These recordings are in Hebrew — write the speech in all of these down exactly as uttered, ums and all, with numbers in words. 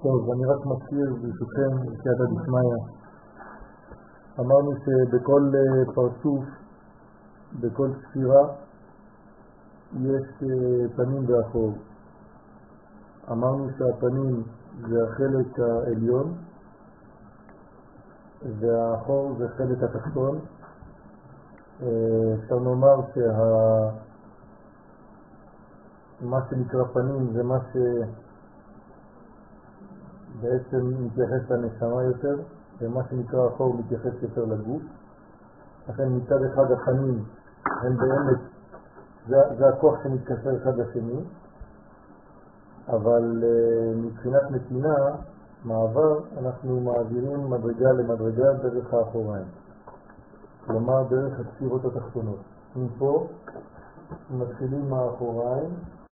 טוב, אני רק מזכיר ברשותכם, סייעתא דשמיא. אמרנו שבכל פרצוף, בכל ספירה, יש פנים ואחור. אמרנו שהפנים זה החלק העליון, והאחור זה חלק התחתון. אפשר לומר שמה שנקרא פנים זה מה שבעצם מתייחס לנשמה יותר, ומה שנקרא אחור מתייחס יותר לגוף. לכן מצד אחד הפנים הם באמת, זה, זה הכוח שמתקשר אחד לשני, אבל uh, מבחינת נתינה, מעבר, אנחנו מעבירים מדרגה למדרגה דרך האחוריים. כלומר דרך הספירות התחתונות. מפה מתחילים מהאחוריים,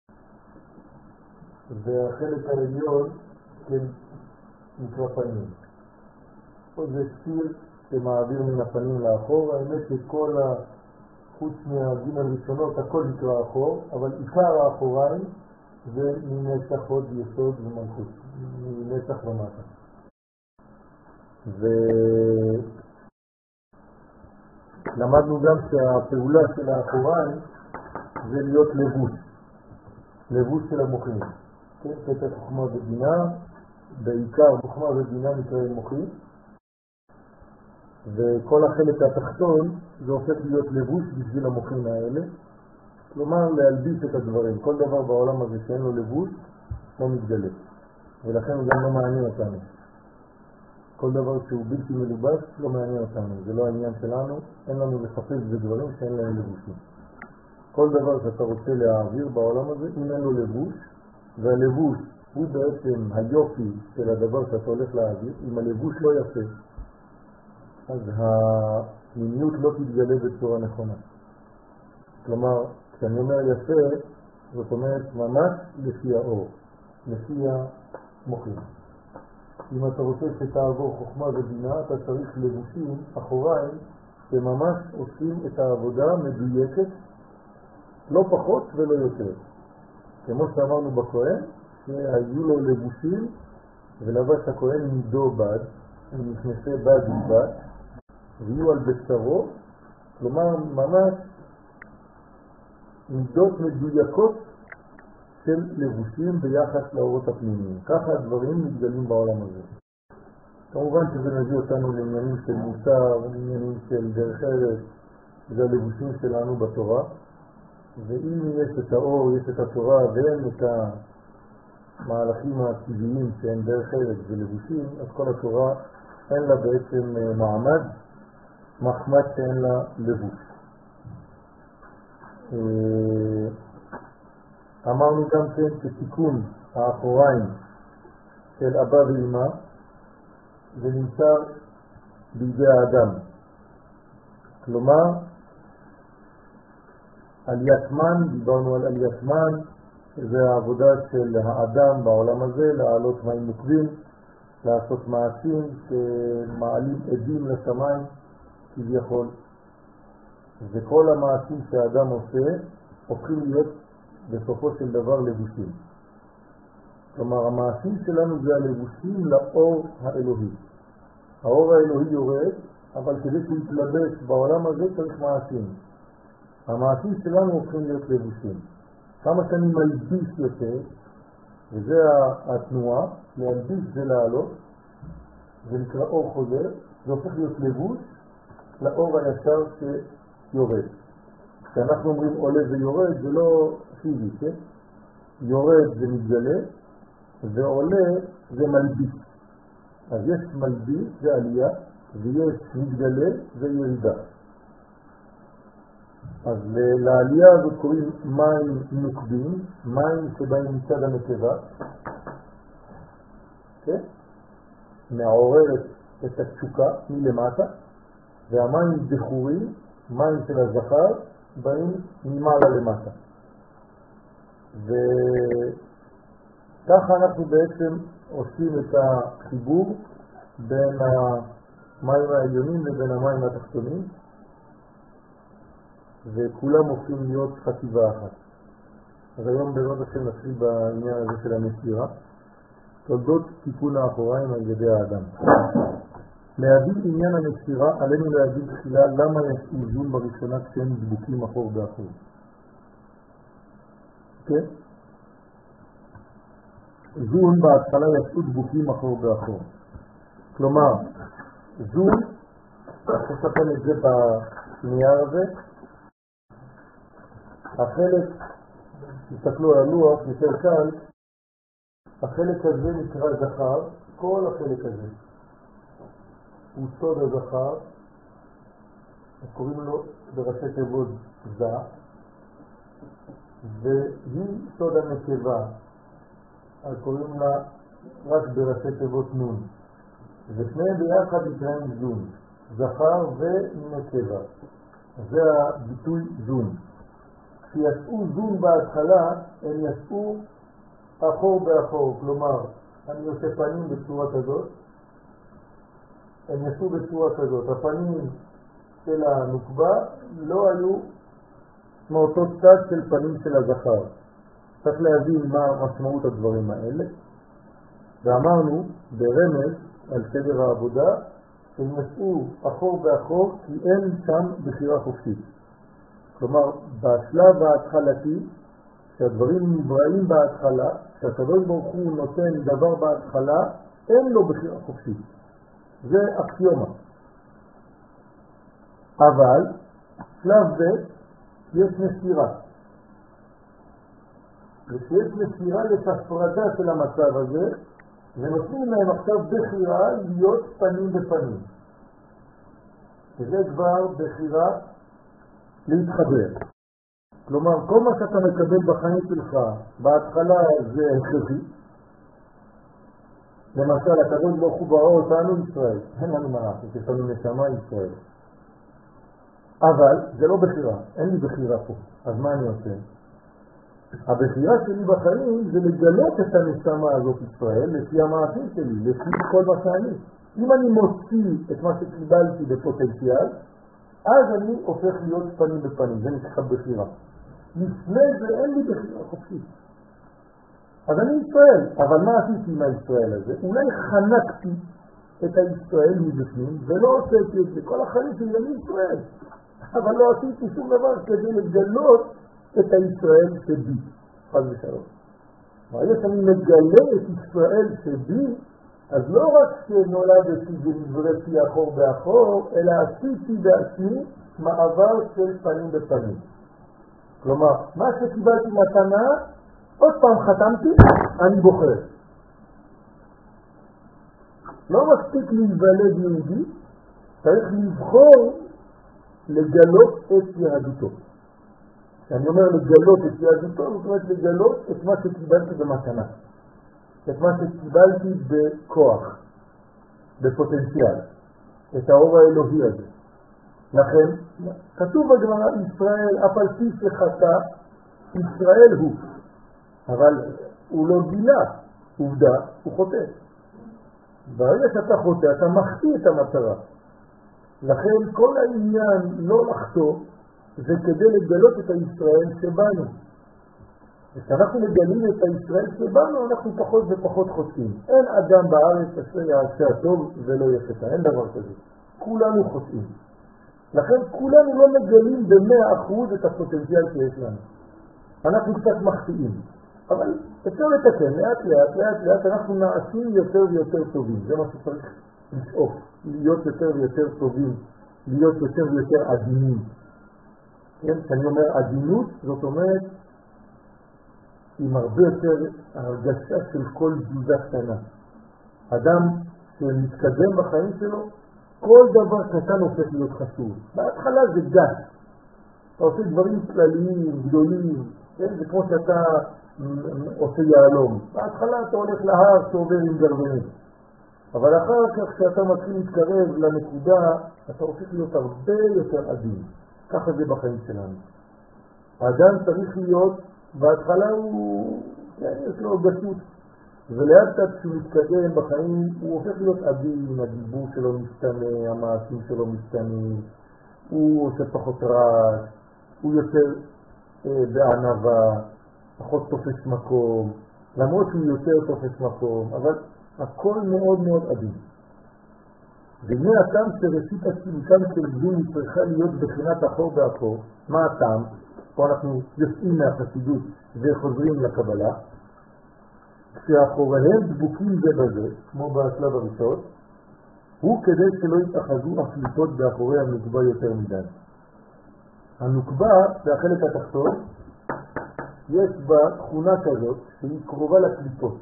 והחלק העליון כן נקרא פנים. פה זה ספיר שמעביר מן הפנים לאחור. האמת שכל החוץ מהגין הראשונות הכל נקרא אחור, אבל עיקר האחוריים זה מנצח עוד יסוד ומלכות, מנצח ומטה. ולמדנו גם שהפעולה של האחוריים זה להיות לבוש, לבוש של המוחים. כן, פתח חוכמה ובינה, בעיקר חוכמה ובינה נקראים מוחים, וכל החלק התחתון זה הופך להיות לבוש בשביל המוחים האלה, כלומר להלביש את הדברים. כל דבר בעולם הזה שאין לו לבוש לא מתגלה, ולכן הוא גם לא מעניין אותנו. כל דבר שהוא בלתי מלובש לא מעניין אותנו, זה לא העניין שלנו, אין לנו לחפש בדברים שאין להם לבושים. כל דבר שאתה רוצה להעביר בעולם הזה, אם אין לו לבוש, והלבוש הוא בעצם היופי של הדבר שאתה הולך להעביר, אם הלבוש לא יפה, אז המיניות לא תתגלה בצורה נכונה. כלומר, כשאני אומר יפה, זאת אומרת ממש לפי האור, לפי המוחים. אם אתה רוצה שתעבור חוכמה ובינה, אתה צריך לבושים אחוריים שממש עושים את העבודה מדויקת, לא פחות ולא יותר. כמו שאמרנו בכהן, שהיו לו לבושים ולבש הכהן נידו בד, נכנסי בד ובד, ויהיו על בשרו, כלומר ממש מידות מדויקות של לבושים ביחס לאורות הפנימיים. ככה הדברים מתגלים בעולם הזה. כמובן שזה מביא אותנו לעניינים של מוסר, לעניינים של דרך ארץ, זה הלבושים שלנו בתורה. ואם יש את האור, יש את התורה ואין את המהלכים הטבעיים שהם דרך ארץ ולבושים, אז כל התורה אין לה בעצם מעמד, מחמד שאין לה לבוש. אמרנו גם כן שתיקון האחוריים של אבא ואמא זה נמצא בידי האדם. כלומר, עליית מן, דיברנו על עליית מן, זה העבודה של האדם בעולם הזה, לעלות מים נוקבים, לעשות מעשים שמעלים עדים לשמיים כביכול. וכל המעשים שהאדם עושה הופכים להיות בסופו של דבר לבושים. כלומר, המעשים שלנו זה הלבושים לאור האלוהי. האור האלוהי יורד, אבל כדי שהוא יתלבש בעולם הזה צריך מעשים. המעשים שלנו הופכים להיות לבושים. כמה שאני מלביש יותר, וזה התנועה, להלביש זה לעלות, זה נקרא אור חוזר, זה הופך להיות לבוש לאור הישר שיורד. כשאנחנו אומרים עולה ויורד, זה לא פיזי, כן? יורד זה מתגלה, ועולה זה מלביש. אז יש מלביש, זה עלייה, ויש מתגלה, זה ירידה. אז לעלייה הזאת קוראים מים נוקבים, מים שבאים מצד הנקבה, כן? מעוררת את התשוקה מלמטה, והמים בחורים, מים של הזכר, באים ממעלה למטה. וככה אנחנו בעצם עושים את החיבור בין המים העליונים לבין המים התחתונים, וכולם הופכים להיות חטיבה אחת. אז היום בעזרת השם נתחיל בעניין הזה של המסירה. תולדות תיקון האחוריים על ידי האדם. להבין עניין הנצירה, עלינו להבין תחילה למה יש איזון בראשונה כשהם דבוקים אחור באחור. כן? זון בהתחלה יצאו דבוקים אחור באחור. כלומר, זון, יש לכם את זה בנייר הזה, החלק, תסתכלו על הלוח, יותר קל, החלק הזה נקרא זכר, כל החלק הזה הוא סוד הזכר, קוראים לו בראשי תיבות זה, והיא סוד הנקבה, אז קוראים לה רק בראשי תיבות נון, ושניהם ביחד נקראים זון, זכר ונקבה, זה הביטוי זון. כשיצאו זון בהתחלה, הם יצאו אחור באחור, כלומר, אני עושה פנים בצורה כזאת, הם יצאו בצורה כזאת, הפנים של הנוקבה לא היו מאותו צד של פנים של הזכר. צריך להבין מה משמעות הדברים האלה, ואמרנו ברמז על סדר העבודה, הם יצאו אחור באחור כי אין שם בחירה חופשית. כלומר, בשלב ההתחלתי, שהדברים נבראים בהתחלה, שהקדוש ברוך הוא נותן דבר בהתחלה, אין לו בחירה חופשית. זה אקסיומה. אבל, שלב זה, יש נסירה. וכשיש נסירה יש הפרדה של המצב הזה, ונותנים להם עכשיו בחירה להיות פנים בפנים. וזה כבר בחירה להתחבר. כלומר, כל מה שאתה מקבל בחיים שלך, בהתחלה זה הכרחי. למשל, הקדוש ברוך הוא ברא אותנו ישראל. אין לנו מה לעשות, יש לנו נשמה ישראל. אבל זה לא בחירה, אין לי בחירה פה. אז מה אני עושה? הבחירה שלי בחיים זה לגלות את הנשמה הזאת ישראל לפי המעשים שלי, לפי כל מה שאני. אם אני מוציא את מה שקיבלתי בפוטנציאל, אז אני הופך להיות פנים בפנים, זה נקרא בחירה. לפני זה אין לי בחירה חופשית. אז אני ישראל, אבל מה עשיתי עם הישראל הזה? אולי חנקתי את הישראל מבפנים, ולא עשיתי את זה. כל החיים שלי אני ישראל. אבל לא עשיתי שום דבר כדי לגלות את הישראל שבי. חד ושלום. ברגע שאני מגלה את ישראל שבי, אז לא רק שנולדתי ונבראתי אחור באחור, אלא עשיתי בעצמי מעבר של פנים בפנים. כלומר, מה שקיבלתי מתנה, עוד פעם חתמתי, אני בוחר. לא מספיק להיוולד יהודי, צריך לבחור לגלות את יהדותו. אני אומר לגלות את יהדותו, זאת אומרת לגלות את מה שקיבלתי במתנה. את מה שקיבלתי בכוח, בפוטנציאל, את האור האלוהי הזה. לכן, כתוב בגמרא ישראל, אף על פי שחטא, ישראל הוא. אבל הוא לא גילה, עובדה, הוא חוטא. ברגע שאתה חוטא, אתה מחטיא את המטרה. לכן כל העניין לא לחטוא, זה כדי לגלות את הישראל שבנו. וכשאנחנו מגלים את הישראל שבנו, אנחנו פחות ופחות חוטאים. אין אדם בארץ אשר יעשה הטוב ולא יחטא, אין דבר כזה. כולנו חוטאים. לכן כולנו לא מגלים ב-מאה אחוז את הפוטנציאל שיש לנו. אנחנו קצת מחטיאים. אבל אפשר לתקן, לאט לאט, לאט לאט, אנחנו נעשים יותר ויותר טובים. זה מה שצריך לשאוף, להיות יותר ויותר טובים, להיות יותר ויותר עדינים. כן, כשאני אומר עדינות, זאת אומרת, עם הרבה יותר הרגשה של כל תזוזה קטנה. אדם שמתקדם בחיים שלו, כל דבר קטן הופך להיות חשוב. בהתחלה זה גס. אתה עושה דברים כלליים, גדולים, כן? זה כמו שאתה עושה יעלום. בהתחלה אתה הולך להר שעובר עם גרבנים. אבל אחר כך כשאתה מתחיל להתקרב לנקודה, אתה הופך להיות הרבה יותר עדין. ככה זה בחיים שלנו. האדם צריך להיות, בהתחלה הוא, כן, יש לו גסות. ולאט לאט כשהוא מתקדם בחיים, הוא הופך להיות עדין, הדיבור שלו משתנה, המעשים שלו משתנים, הוא עושה פחות רעש, הוא יותר אה, בענווה, פחות תופס מקום, למרות שהוא יותר תופס מקום, אבל הכל מאוד מאוד עדין. והנה הטעם שראשית הסילוקם של גבול צריכה להיות בחינת אחור באחור. מה הטעם? פה אנחנו יוצאים מהחסידות וחוזרים לקבלה. כשאחוריהם דבוקים זה בזה, כמו בשלב הראשון, הוא כדי שלא יתאחזו הקליפות באחורי הנוקבה יותר מדי. הנוקבה, זה החלק התחתון, יש בה תכונה כזאת שהיא קרובה לקליפות.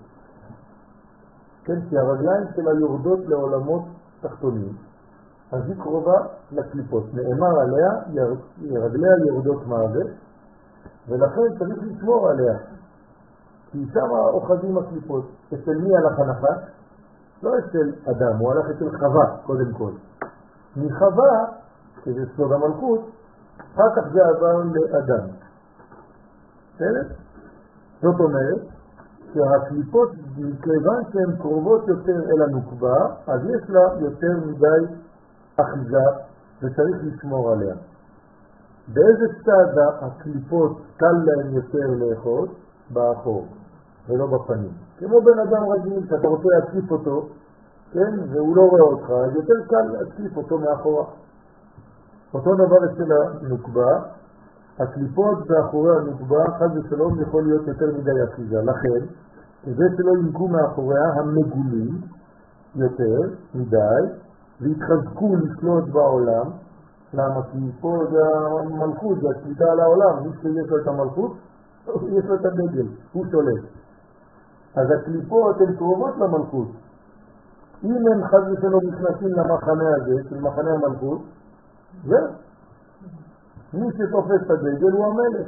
כן, כי הרגליים שלה יורדות לעולמות תחתונים, אז היא קרובה לקליפות. נאמר עליה, רגליה יורדות מעוות, ולכן צריך לשמור עליה. כי שם אוחזים הקליפות. אצל מי הלך הנחש? לא אצל אדם, הוא הלך אצל חווה קודם כל. מחווה, שזה סוד המלכות, אחר כך זה עבר לאדם. בסדר? זאת אומרת שהקליפות, מכיוון שהן קרובות יותר אל הנוקבה, אז יש לה יותר מדי אחיזה וצריך לשמור עליה. באיזה צד הקליפות קל להן יותר לאחוז? באחור ולא בפנים. כמו בן אדם רגיל שאתה רוצה להקליף אותו, כן? והוא לא רואה אותך, אז יותר קל להקליף אותו מאחורה. אותו דבר אצל הנוקבה, הקליפות באחורי הנוקבה, חד ושלום, יכול להיות יותר מדי אחיזה. לכן, כדי שלא ינקו מאחוריה המגולים יותר מדי, והתחזקו לשלוט בעולם. למה? כי פה זה המלכות, זה השליטה על העולם. מי שיש לו את המלכות, יש לו את הדגל, הוא שולט. אז הקליפות הן קרובות למלכות. אם הם חד ושלום נכנסים למחנה הזה, של מחנה המלכות, זה מי שתופס את הדגל הוא המלך.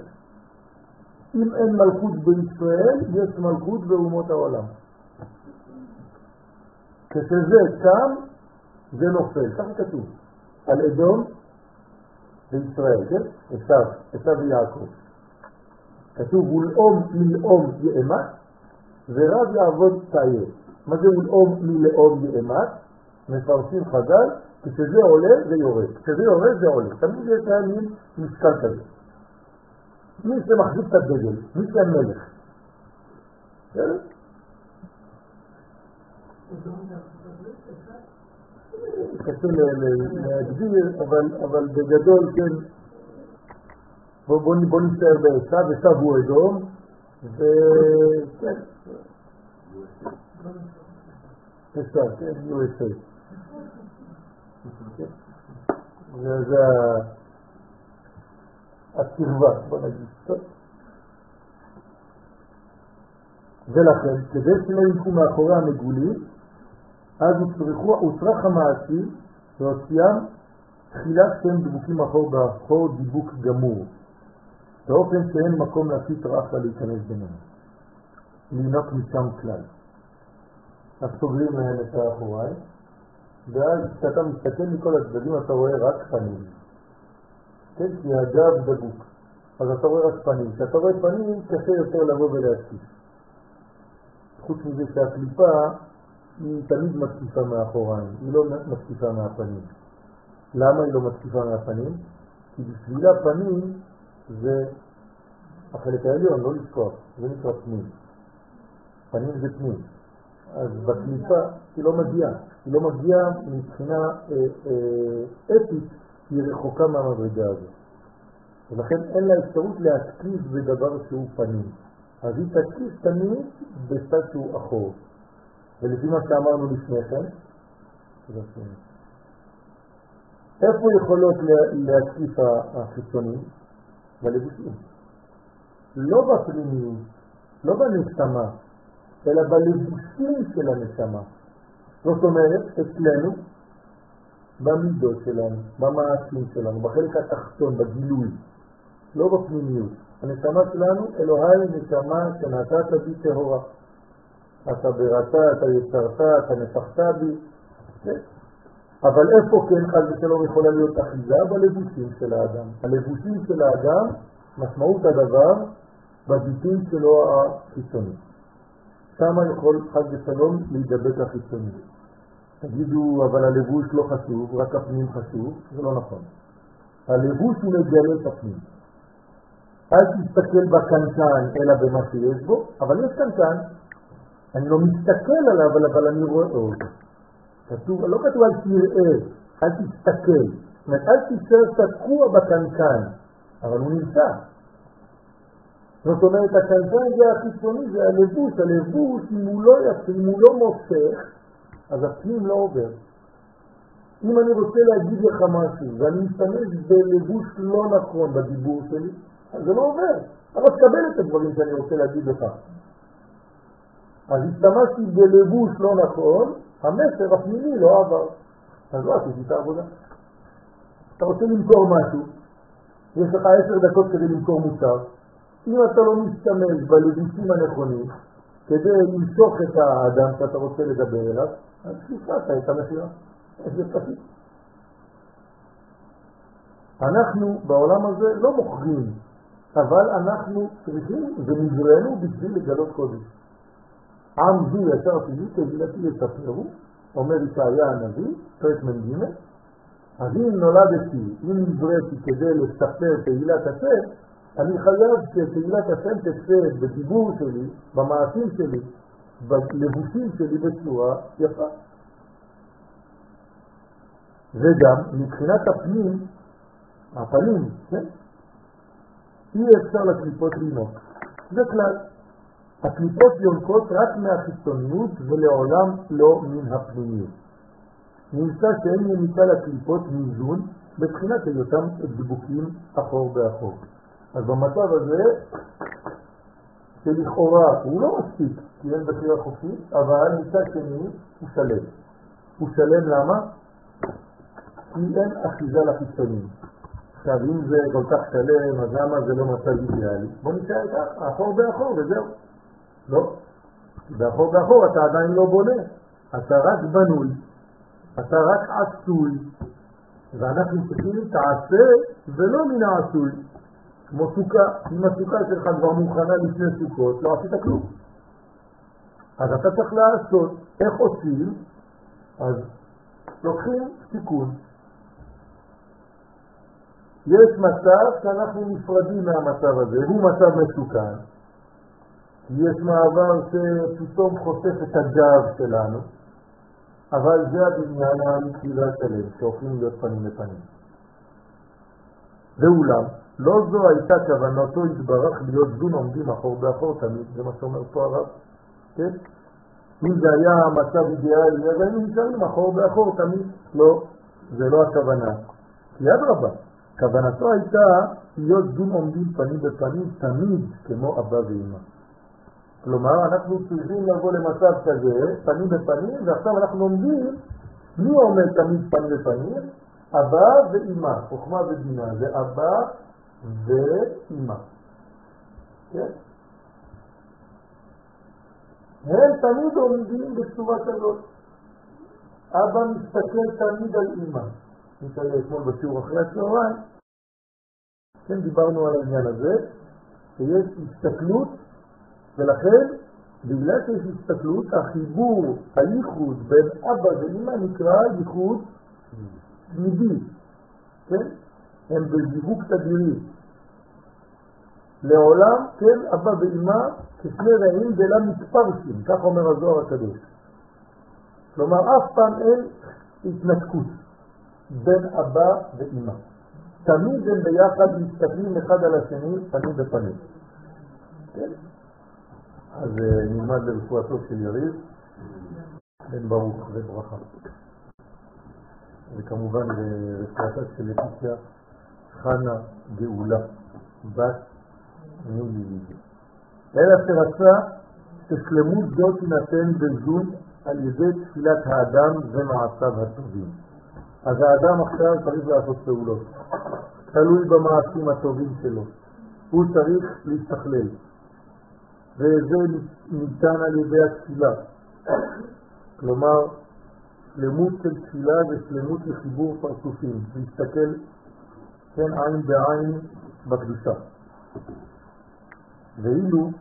אם אין מלכות בישראל, יש מלכות באומות העולם. כשזה קם, זה נופל. כך כתוב. על אדום בישראל, כן? עשיו, עשיו ויעקב. כתוב, ולאום מלאום יאמת, ורב יעבוד תאיה. מה זה ולאום מלאום יאמת? מפרשים חז"ל, כשזה עולה זה יורד. כשזה יורד זה עולה. תמיד יש להם משקל כזה. מי שמחזיק את הדגל, מי שהמלך. בסדר? קשה להגדיר, אבל בגדול כן, בוא נשאר בעשיו, עשיו הוא אדום, וכן, עשיו, כן, יו אס איי. זה הקרבה, בוא נגיד. ולכן, כדי שלא ינקו מאחורי המגולים, אז הוא צריך המעשי והוציאם תחילה שהם דבוקים אחור באחור דיבוק גמור, באופן שאין מקום להפיט רעפה להיכנס ביניהם, לינוק משם כלל. אז סוגרים להם את האחוריים, ואז כשאתה מסתכל מכל הצדדים אתה רואה רק פנים, כן? כי הגב דבוק, אז אתה רואה רק פנים. כשאתה רואה פנים קשה יותר לבוא ולהציף. חוץ מזה שהקליפה היא תמיד מתקיפה מאחוריים, היא לא מתקיפה מהפנים. למה היא לא מתקיפה מהפנים? כי בשבילה פנים זה החלק העליון, לא לשכוח, זה נקרא פנים. פנים זה פנים. אז בקליפה היא לא מגיעה, היא לא מגיעה מבחינה אה, אה, אתית, היא רחוקה מהמדרגה הזאת. ולכן אין לה אפשרות להתקיף בדבר שהוא פנים. אז היא תקיף תמיד בצד שהוא אחור. ולפי מה שאמרנו לפני כן, איפה יכולות להתקיף החיצונים? בלבושים. לא בפנימיות, לא בנשמה, אלא בלבושים של הנשמה. זאת אומרת, אצלנו, במידות שלנו, במעשים שלנו, בחלק התחתון, בגילוי, לא בפנימיות. הנשמה שלנו, אלוהי נשמה שנתת בי טהורה. אתה בראת, אתה יצרת, אתה נפחת בי. אבל איפה כן חד ושלום יכולה להיות אחיזה? בלבושים של האדם. הלבושים של האדם, משמעות הדבר, בביטוי שלו החיצוני. שמה יכול חד ושלום להידבק החיצוני. תגידו, אבל הלבוש לא חשוב, רק הפנים חשוב. זה לא נכון. הלבוש הוא מגלה את הפנים. אל תסתכל בקנקן אלא במה שיש בו, אבל יש קנקן, אני לא מסתכל עליו, אבל, אבל אני רואה אותו. כתוב, לא כתוב אל תראה, אל תסתכל. זאת אומרת, אל תישאר תקוע בקנקן, אבל הוא נמצא. זאת אומרת, הקנקן זה החיצוני, זה הלבוש. הלבוש, אם הוא לא יפה, אם הוא לא מושך, אז הפנים לא עובר. אם אני רוצה להגיד לך משהו, ואני משתמש בלבוש לא נכון בדיבור שלי, אז זה לא עובר. אבל תקבל את הדברים שאני רוצה להגיד לך. אז השתמשתי בלבוש לא נכון, המסר הפנימי לא עבר. אז לא עשיתי את העבודה. אתה רוצה למכור משהו, יש לך עשר דקות כדי למכור מוצר. אם אתה לא משתמש בלבושים הנכונים, כדי למשוך את האדם שאתה רוצה לדבר אליו, אז שפעת את המחירה. זה פשוט. אנחנו בעולם הזה לא מוכרים, אבל אנחנו צריכים ונברנו בשביל לגלות קודש. עם זו ישרתי לי, תהילתי יספרו, אומר ישעיה הנביא, פרק מ"ג, אז אם נולדתי, אם נבראתי כדי לספר תהילת השם, אני חייב שתהילת השם תצא בדיבור שלי, במעשים שלי, בלבושים שלי בצורה יפה. וגם מבחינת הפנים, הפנים, כן? אי אפשר לקליפות לינוק. זה כלל. הקליפות יונקות רק מהחיצוניות ולעולם לא מן הפנימיות. נמצא שאין ימיתה לקליפות מאיזון בבחינת היותם דבוקים אחור באחור. אז במצב הזה, שלכאורה הוא לא מספיק, כי אין בחירה חופשית, אבל מצד שני הוא שלם. הוא שלם למה? כי אין אחיזה לחיצונים. עכשיו, אם זה כל כך שלם, אז למה זה לא מצב אידיאלי? בוא נשאר ככה, אחור באחור וזהו. לא. באחור באחור אתה עדיין לא בונה. אתה רק בנוי. אתה רק עשוי. ואנחנו צריכים תעשה ולא מן העשוי. כמו סוכה. אם הסוכה שלך כבר מוכנה לפני סוכות, לא עשית כלום. אז אתה צריך לעשות. איך עושים? אז לוקחים סיכון. יש מצב שאנחנו נפרדים מהמצב הזה, הוא מצב מסוכן. יש מעבר שפתאום חושף את הגב שלנו, אבל זה הבניין האמיתי והשלם, שהופכים להיות פנים לפנים. ואולם, לא זו הייתה כוונתו התברך להיות זון עומדים אחור באחור תמיד, זה מה שאומר פה הרב. כן? אם זה היה המצב אידיאלי, אז היינו נשארים אחור באחור תמיד. לא, זה לא הכוונה. כי עד רבה. כוונתו הייתה להיות זון עומדים פנים בפנים תמיד כמו אבא ואמא. כלומר, אנחנו צריכים לבוא למצב כזה, פנים בפנים, ועכשיו אנחנו עומדים, מי עומד תמיד פנים בפנים? אבא ואמא, חוכמה ובינה, זה אבא ואמא. כן? הם תמיד עומדים בצורה כזאת. אבא מסתכל תמיד על אמא. נתראה אתמול בשיעור אחרי הצהריים, כן, דיברנו על העניין הזה, שיש הסתכלות, ולכן, בגלל שיש הסתכלות, החיבור, הייחוד בין אבא ואמא נקרא ייחוד תמידי, כן? הם בזיווג תדירי. לעולם, כן, אבא ואמא כשני רעים בלה מתפרשים, כך אומר הזוהר הקדוש. כלומר, אף פעם אין התנתקות בין אבא ואמא. תמיד הם ביחד מסתכלים אחד על השני, פנים בפנים. כן? אז נלמד לרפואתו של יריב, בן ברוך וברכה. וכמובן לרפואתה של לטיסיה, חנה גאולה, בת נילי. אלא שרצה ששלמות זאת תינתן בזון על ידי תפילת האדם ומעשיו הטובים. אז האדם עכשיו צריך לעשות פעולות. תלוי במעשים הטובים שלו. הוא צריך להסתכלל. וזה ניתן על ידי התפילה. כלומר, שלמות של תפילה ושלמות לחיבור פרצופים. להסתכל, כן, עין בעין בקדושה. ואילו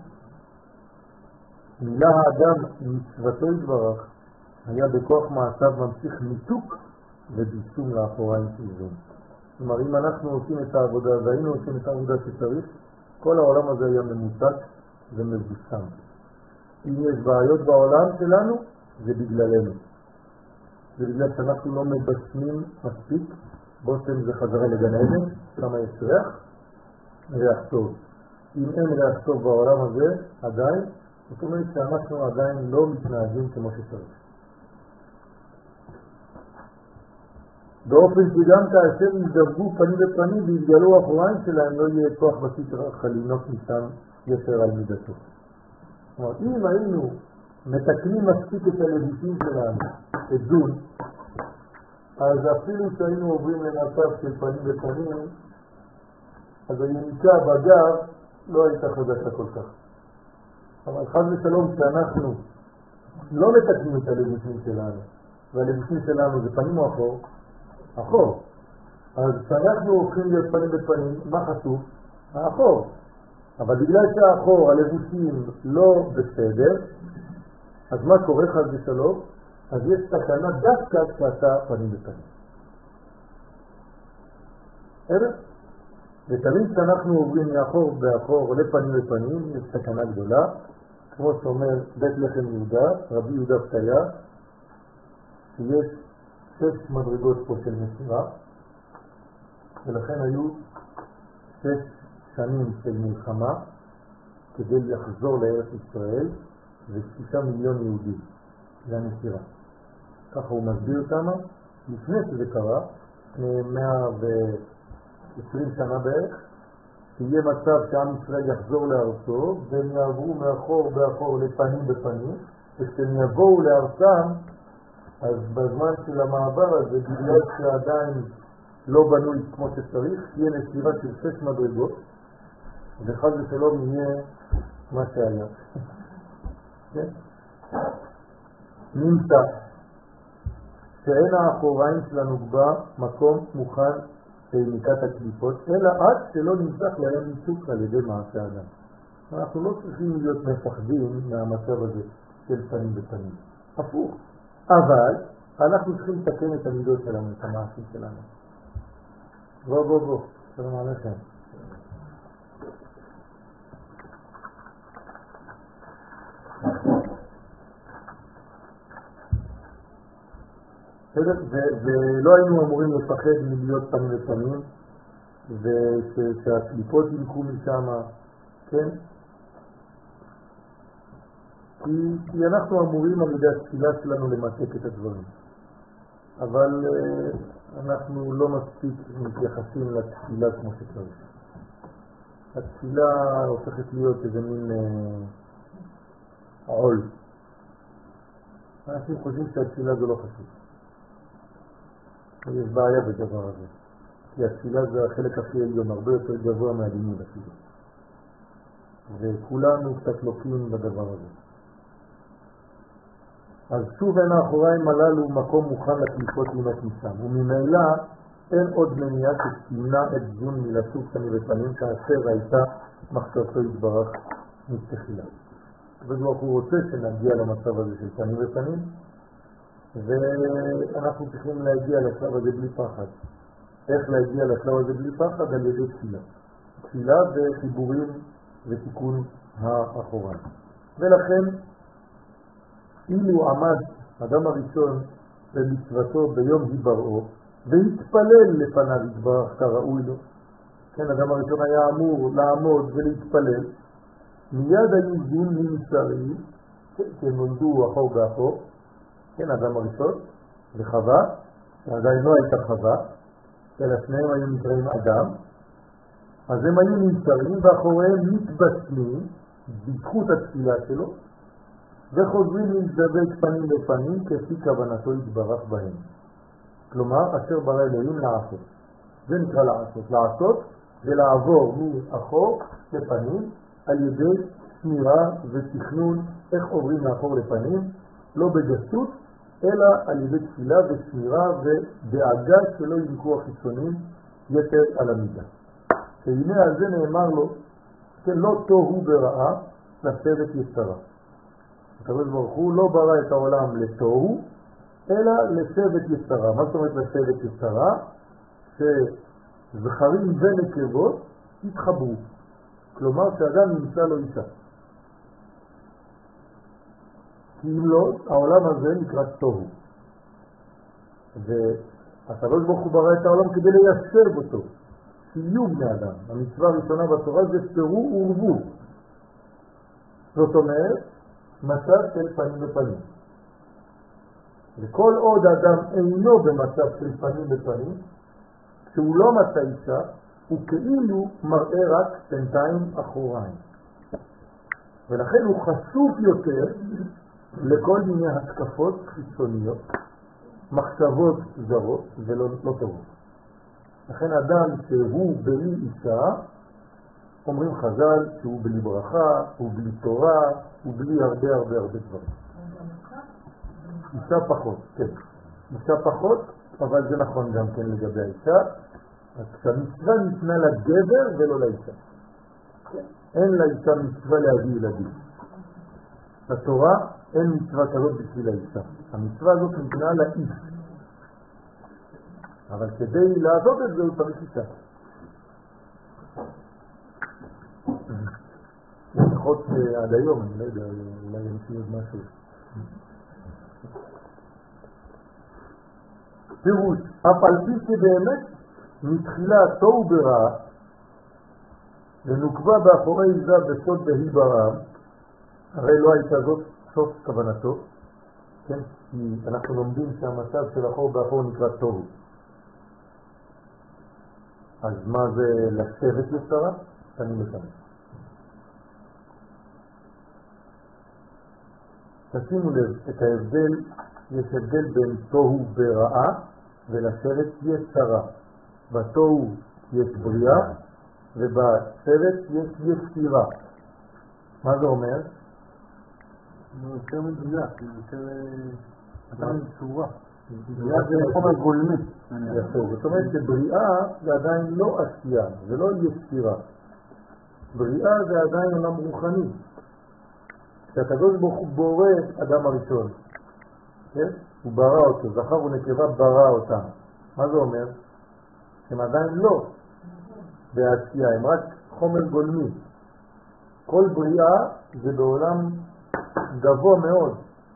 מילה האדם מצוותו יתברך, היה בכוח מעשיו ממשיך ניתוק וביסום לאחוריים של זון. כלומר, אם אנחנו עושים את העבודה והיינו עושים את העבודה שצריך, כל העולם הזה היה ממוצק ומבוסם. אם יש בעיות בעולם שלנו, זה בגללנו. זה בגלל שאנחנו לא מבשמים מספיק. בושם זה חזרה לגן עדן, שם יש ריח, ריח טוב. אם אין ריח טוב בעולם הזה, עדיין, זאת אומרת שאנחנו עדיין לא מתנהגים כמו שצריך. באופן שגם כאשר ידברו פנים בפנים ויתגלו האחוריים שלהם, לא יהיה כוח בסתר חלינות ניתן יתר על מידתו. זאת אומרת, אם היינו מתקנים מספיק את הלבישים שלנו, את דון, אז אפילו שהיינו עוברים למצב של פנים בפנים, אז היניקה בגב לא הייתה חדשה כל כך. אבל חד ושלום שאנחנו לא מתקנים את הלבישים שלנו, והלבישים שלנו זה פנים או אחור, אחור. אז כשאנחנו הולכים להיות פנים בפנים, מה חשוב? האחור. אבל בגלל שהאחור, הלבושים לא בסדר, אז מה קורה חד ושלום? אז יש תקנה דווקא כשאתה פנים בפנים. בסדר? ותמיד כשאנחנו עוברים מאחור באחור לפנים בפנים, יש תקנה גדולה, כמו שאומר בית לחם יהודה, רבי יהודה פתיה, שיש שש מדרגות פה של מסירה, ולכן היו שש שנים של מלחמה כדי לחזור לארץ ישראל, ושישה מיליון יהודים. זה המסירה. ככה הוא מסביר כמה, לפני שזה קרה, לפני מאה ועשרים שנה בערך, תהיה מצב שעם ישראל יחזור לארצו, והם יעברו מאחור באחור לפנים בפנים, וכשהם יבואו לארצם, אז בזמן של המעבר הזה, בגלל שעדיין לא בנוי כמו שצריך, תהיה נסירה של שש מדרגות, וחד ושלום יהיה מה שהיה. כן? נמצא שאין האחוריים שלנו במקום מוכן לניקת הקליפות, אלא עד שלא נמצא להם ניסוק על ידי מעשה אדם. אנחנו לא צריכים להיות מפחדים מהמצב הזה של פנים בפנים. הפוך. אבל אנחנו צריכים לתקן את המידות שלנו, את המעשים שלנו. בוא בוא בוא, שלום עליכם. ולא היינו אמורים לפחד מלהיות פנים לפנים, ושהקליפות ינקו משם, כן? כי, כי אנחנו אמורים על ידי התפילה שלנו למתק את הדברים. אבל uh, אנחנו לא מספיק מתייחסים לתפילה כמו שצריך. התפילה הופכת להיות איזה מין uh, עול. אנשים חושבים שהתפילה זה לא חשוב. יש בעיה בדבר הזה. כי התפילה זה החלק הכי עליון, הרבה יותר גבוה מהלימוד אפילו. וכולנו קצת לוקים בדבר הזה. אז שוב אין האחוריים הללו מקום מוכן לקליפות למתניסם, וממילא אין עוד מניעה שתמנע את זון מלשוב פנים ופנים כאשר הייתה מחשבתו יתברך מתחילה. וברוך הוא רוצה שנגיע למצב הזה של פנים ופנים, ואנחנו צריכים להגיע לשלב הזה בלי פחד. איך להגיע לשלב הזה בלי פחד? על ידי תפילה. תפילה וחיבורים ותיקון האחוריים. ולכן אילו עמד אדם הראשון במצוותו ביום היבראו והתפלל לפניו יתברך כראוי לו, כן, אדם הראשון היה אמור לעמוד ולהתפלל, מיד היהודים נמצאים, כן, נולדו אחור באחור, כן, אדם הראשון וחווה, שעדיין לא הייתה חווה, אלא שניהם היו נקראים אדם, אז הם היו נמצאים ואחוריהם מתבשמים בזכות התפילה שלו, וחוזרים להזדבק פנים לפנים כפי כוונתו יתברך בהם. כלומר, אשר ברא אלוהים לעשות. זה נקרא לעשות. לעשות זה לעבור מאחור לפנים על ידי שמירה ותכנון איך עוברים מאחור לפנים, לא בגסות, אלא על ידי תפילה ושמירה ודאגה שלא ינקו החיצונים יתר על המידה. שהנה על זה נאמר לו, כן, לא תוהו ברעה לשבת יצרה. הקדוש ברוך הוא לא ברא את העולם לתוהו, אלא לשבת יצרה. מה זאת אומרת לשבת יצרה? שזכרים ונקבות יתחברו. כלומר שאדם נמצא לו אישה. כי אם לא, העולם הזה נקרא תוהו. והקדוש ברוך הוא ברא את העולם כדי ליישב אותו, שיהיו בני אדם. המצווה הראשונה בתורה זה תראו ורבו. זאת אומרת, מצב של פנים בפנים. וכל עוד האדם אינו במצב של פנים בפנים, כשהוא לא מצא אישה, הוא כאילו מראה רק בינתיים אחוריים. ולכן הוא חשוף יותר לכל מיני התקפות חיצוניות, מחשבות זרות ולא לא טובות. לכן אדם שהוא בלי אישה, אומרים חז"ל שהוא בלי ברכה, הוא בלי תורה, הוא בלי הרבה הרבה הרבה דברים. אישה פחות, כן. אישה פחות, אבל זה נכון גם כן לגבי האישה. כשהמצווה ניתנה לגבר ולא לאישה. אין לאישה מצווה להביא ילדים. בתורה אין מצווה כזאת בשביל האישה. המצווה הזאת ניתנה לאיש. אבל כדי לעשות את זה הוא צריך אישה. לפחות עד היום, אני לא יודע, אולי יש לי עוד משהו. פירוש, אף על פי שבאמת מתחילה תוהו ברע ונוקבה באחורי זה בסוד בהי ברם, הרי לא הייתה זאת סוף כוונתו, כן? כי אנחנו לומדים שהמצב של אחור באחור נקרא תוהו. אז מה זה לשבת יצרה? אני מתאמן. תשימו לב את ההבדל, יש הבדל בין תוהו ברעה ולשבת יצרה. בתוהו יש בריאה ובשבת יש יצירה. מה זה אומר? זה יותר מדויק, זה יותר צורה. בריאה זה חומר גולמי. יפה, זאת אומרת שבריאה זה עדיין לא עשייה, זה לא יצירה. בריאה זה עדיין עולם רוחני. כשהקדוש ברוך הוא בורא את אדם הראשון, כן? הוא ברא אותו, זכר ונקבה ברא אותם. מה זה אומר? הם עדיין לא בעשייה, הם רק חומר גולמי. כל בריאה זה בעולם גבוה מאוד.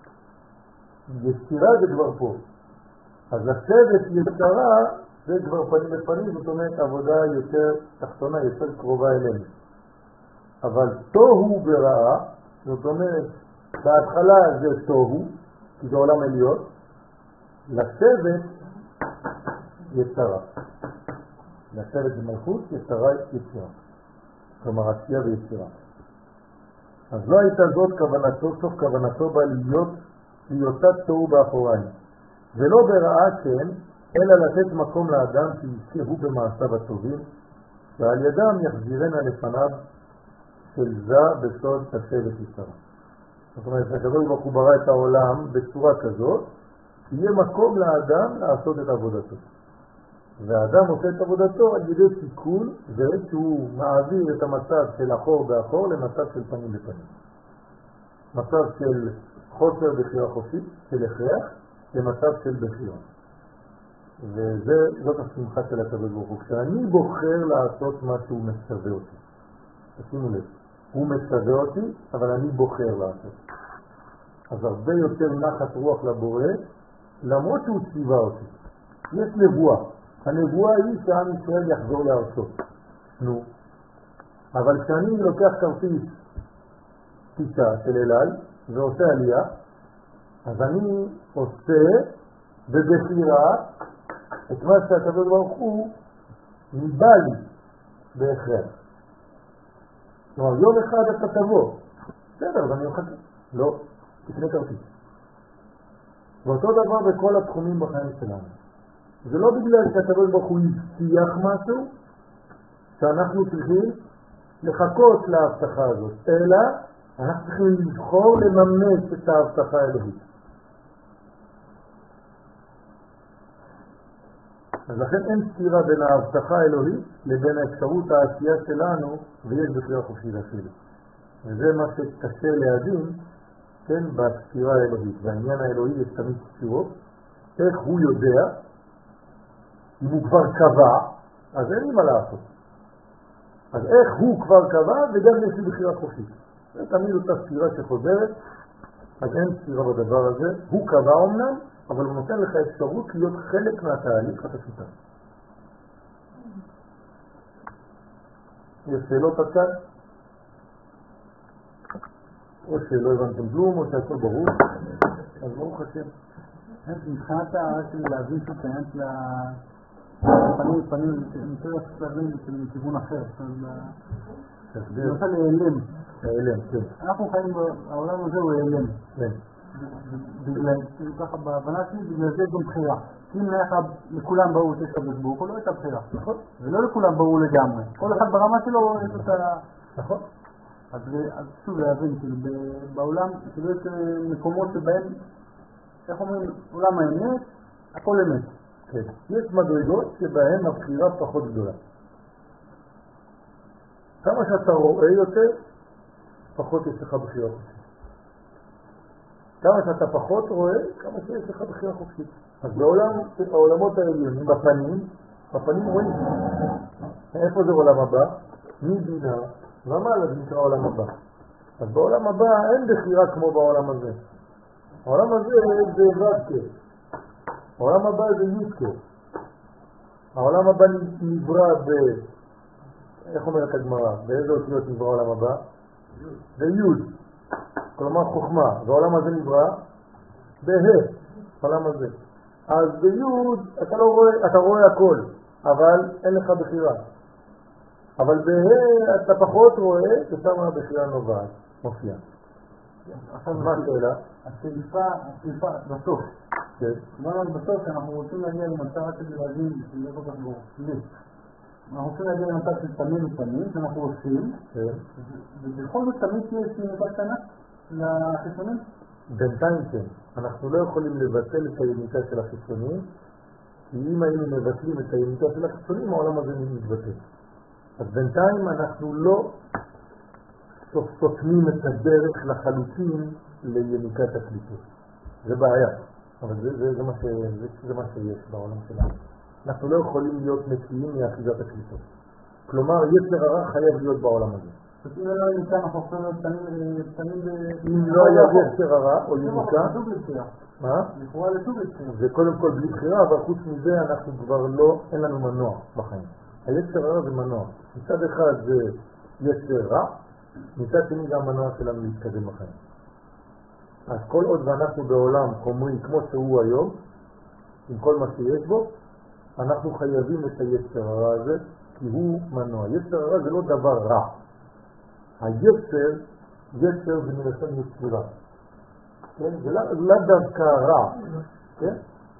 יצירה זה כבר פה. אז לשבת יצרה זה כבר פנים בפנים, זאת אומרת עבודה יותר תחתונה, יותר קרובה אלינו. אבל תוהו ברעה, זאת אומרת, בהתחלה זה תוהו, כי זה עולם עליון, לשבת יצרה. לשבת במלכות, יצרה יצירה. כלומר, עשייה ויצירה. אז לא הייתה זאת כוונתו, סוף כוונתו בה להיות, להיותה תוהו באחוריים. ולא ברעה כן, אלא לתת מקום לאדם שיזכהו במעשיו הטובים, ועל ידם יחזירנה לפניו של זה בסוד השבת יצרה. זאת אומרת, הקדוש ברוך הוא ברא את העולם בצורה כזאת, שיהיה מקום לאדם לעשות את עבודתו. והאדם עושה את עבודתו על ידי תיקון, זה שהוא מעביר את המצב של אחור באחור למצב של פנים בפנים. מצב של חוסר בחירה חופשית, של הכרח, למצב של בחירה. וזאת השמחה של הקדוש ברוך הוא. כשאני בוחר לעשות מה שהוא מצווה אותי. תשימו לב, הוא מצווה אותי, אבל אני בוחר לעשות. אז הרבה יותר נחת רוח לבורא, למרות שהוא ציווה אותי. יש נבואה. הנבואה היא שעם ישראל יחזור לארצו. נו. אבל כשאני לוקח כרטיס טיסה של אליי ועושה עלייה, אז אני עושה בבחירה את מה שהקדוש ברוך הוא ניבא לי בהכרח. כלומר, יום אחד אתה תבוא. בסדר, אז אני אוכל. לא, תקנה כרטיס. ואותו דבר בכל התחומים בחיים שלנו. זה לא בגלל שהקדוש ברוך הוא הבטיח משהו שאנחנו צריכים לחכות להבטחה הזאת, אלא אנחנו צריכים לבחור לממש את ההבטחה האלוהית. אז לכן אין סתירה בין ההבטחה האלוהית לבין האפשרות העשייה שלנו, ויש בחירה חופשית אפילו. וזה מה שקשה להבין, כן, בסתירה האלוהית. והעניין האלוהי יש תמיד סתירות, איך הוא יודע, אם הוא כבר קבע, אז אין לי מה לעשות. אז איך הוא כבר קבע וגם יש לי בחירה חופשית. זה תמיד אותה ספירה שחוזרת, אז אין ספירה בדבר הזה. הוא קבע אומנם, אבל הוא נותן לך אפשרות להיות חלק מהתהליך התשיטה. יש שאלות עד כאן? או שלא הבנתם כלום, או שהכל ברור. אז ברוך השם. מבחינת להבין שתיינט לפנים ופנים, אני רוצה להבין מכיוון אחר. למשל להיעלם. להיעלם, כן. אנחנו חיים בעולם הזה, הוא להיעלם. כן. בגלל, ככה בהבנה שלי, בגלל זה גם בחירה. אם לכולם ברור שיש קדוש ברוך הוא, לא הייתה בחירה. נכון. ולא לכולם ברור לגמרי. כל אחד ברמה שלו יש אותה... נכון. אז שוב להבין, כאילו, בעולם, כאילו יש מקומות שבהם, איך אומרים, עולם האמת, הכל אמת. כן. יש מדרגות שבהן הבחירה פחות גדולה. כמה שאתה רואה יותר, פחות יש לך בחירה חופשית. כמה שאתה פחות רואה, כמה שיש לך בחירה חופשית. אז בעולם, העולמות העליונים, בפנים, בפנים רואים. איפה זה עולם הבא? מבינה. ומעלה זה נקרא עולם הבא. אז בעולם הבא אין בחירה כמו בעולם הזה. העולם הזה זה ודקה. העולם הבא זה ידקה. העולם הבא נברא ב... איך אומרת הגמרא? באיזה אותיות נברא העולם הבא? ביוד. כלומר חוכמה. והעולם הזה נברא בה. העולם הזה. אז ביוד אתה לא רואה, אתה רואה הכל, אבל אין לך בחירה. אבל בה אתה פחות רואה, ששם הבחירה נובעת, מופיעה. עכשיו מה השאלה? השאיפה, השאיפה, בסוף. כן. כלומר, בסוף שאנחנו רוצים להגיע למצב כדי להבין, שזה לא כל כך ברור. אנחנו רוצים להגיע למצב של תמים ותמים, שאנחנו עושים, ובכל זאת תמיד תהיה איזושהי נקודה קטנה לחיצונים? בינתיים כן. אנחנו לא יכולים לבטל את היניקה של החיצונים, כי אם היינו מבטלים את היניקה של החיצונים, העולם הזה מתבטל. אז בינתיים אנחנו לא סותמים את הדרך לחלוטין ליניקת הקליטות. זה בעיה, אבל זה, זה, זה, מה ש, זה, זה מה שיש בעולם שלנו. אנחנו לא יכולים להיות נקיים מאחיזת הקליטות. כלומר, יצר הרע חייב להיות בעולם הזה. אם לא יניקה, אנחנו יכולים להיות קטנים ב... אם לא היה יצר הרע או יניקה... מה? לכאורה לסוג לבחירה. זה קודם כל בלי בחירה, אבל חוץ מזה אנחנו כבר לא, אין לנו מנוע בחיים. היצר הרע זה מנוע. מצד אחד זה יצר רע, מצד שני גם מנוע שלנו להתקדם בחיים. אז כל עוד ואנחנו בעולם חומרי כמו שהוא היום, עם כל מה שיש בו, אנחנו חייבים את היצר הרע הזה, כי הוא מנוע. יצר הרע זה לא דבר רע. היצר, יצר זה מלשון יצירה. כן? זה לא דווקא רע. כן?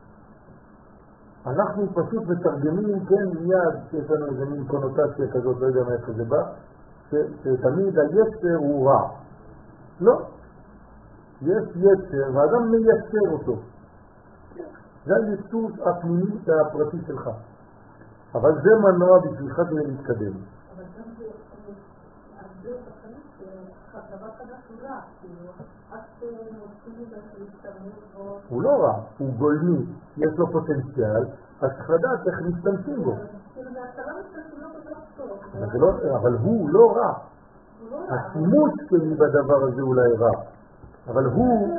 אנחנו פשוט מתרגמים, כן, מיד שיש לנו איזה מין קונוטציה כזאת, לא יודע מאיפה זה בא, שתמיד היצר הוא רע. לא. יש יצר, והאדם מייצר אותו. זה היצור הפנימי והפרטי שלך. אבל זה מנוע בשבילך כדי להתקדם. אבל גם זה, זה בחיים שדבר חדש הוא רע, כאילו, את מוצאים את ההשתמעות בו... הוא לא רע, הוא גולמי, יש לו פוטנציאל, אז צריך לדעת איך משתמשים בו. כאילו, מההתחלה משתמשים לא כל כך טוב. אבל הוא לא רע. השימוש שלי בדבר הזה אולי רע. אבל הוא...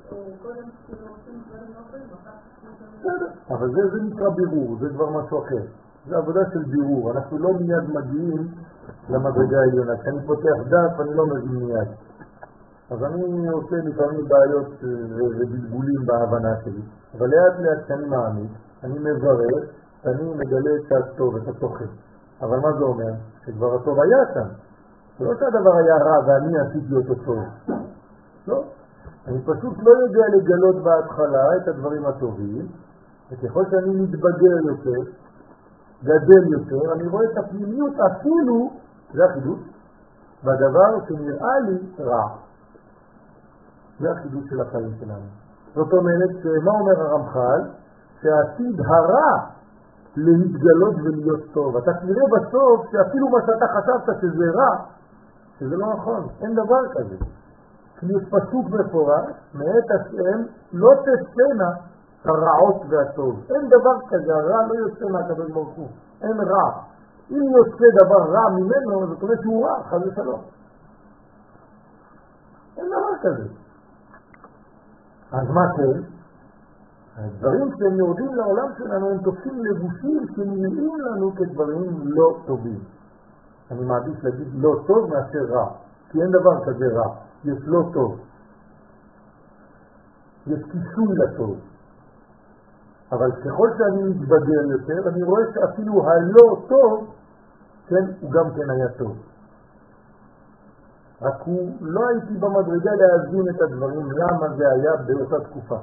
אבל זה, זה נקרא בירור, זה כבר משהו אחר. זה עבודה של בירור, אנחנו לא מיד מגיעים למדרגה העליונה. כשאני פותח דף אני לא מבין מיד. אז אני עושה לפעמים בעיות ובלבולים בהבנה שלי. אבל לאט לאט כשאני מעמיד, אני מברר, אני מגלה את הטוב, את התוכן. אבל מה זה אומר? שכבר הטוב היה שם. זה לא שהדבר היה רע ואני עשיתי אותו טוב. לא. אני פשוט לא יודע לגלות בהתחלה את הדברים הטובים, וככל שאני מתבגר יותר, גדל יותר, אני רואה את הפנימיות אפילו, זה החידוש, בדבר שנראה לי רע. זה החידוש של החיים שלנו. זאת אומרת, מה אומר הרמח"ל? שהעתיד הרע להתגלות ולהיות טוב. אתה תראה בסוף שאפילו מה שאתה חשבת שזה רע, שזה לא נכון, אין דבר כזה. כי יש פסוק מפורש, מאת השם לא תצאנה הרעות והטוב. אין דבר כזה, הרע לא יוצא מהקדוש ברוך הוא. אין רע. אם יוצא דבר רע ממנו, זאת אומרת שהוא רע, חס ושלום. אין דבר כזה. אז מה כן? הדברים שהם יורדים לעולם שלנו הם תופסים לבושים שנראים לנו כדברים לא טובים. אני מעדיף להגיד לא טוב מאשר רע, כי אין דבר כזה רע, יש לא טוב. יש כיסוי לטוב. אבל ככל שאני מתבגר יותר, אני רואה שאפילו הלא טוב, כן, הוא גם כן היה טוב. רק הוא לא הייתי במדרגה להבין את הדברים, למה זה היה באותה תקופה.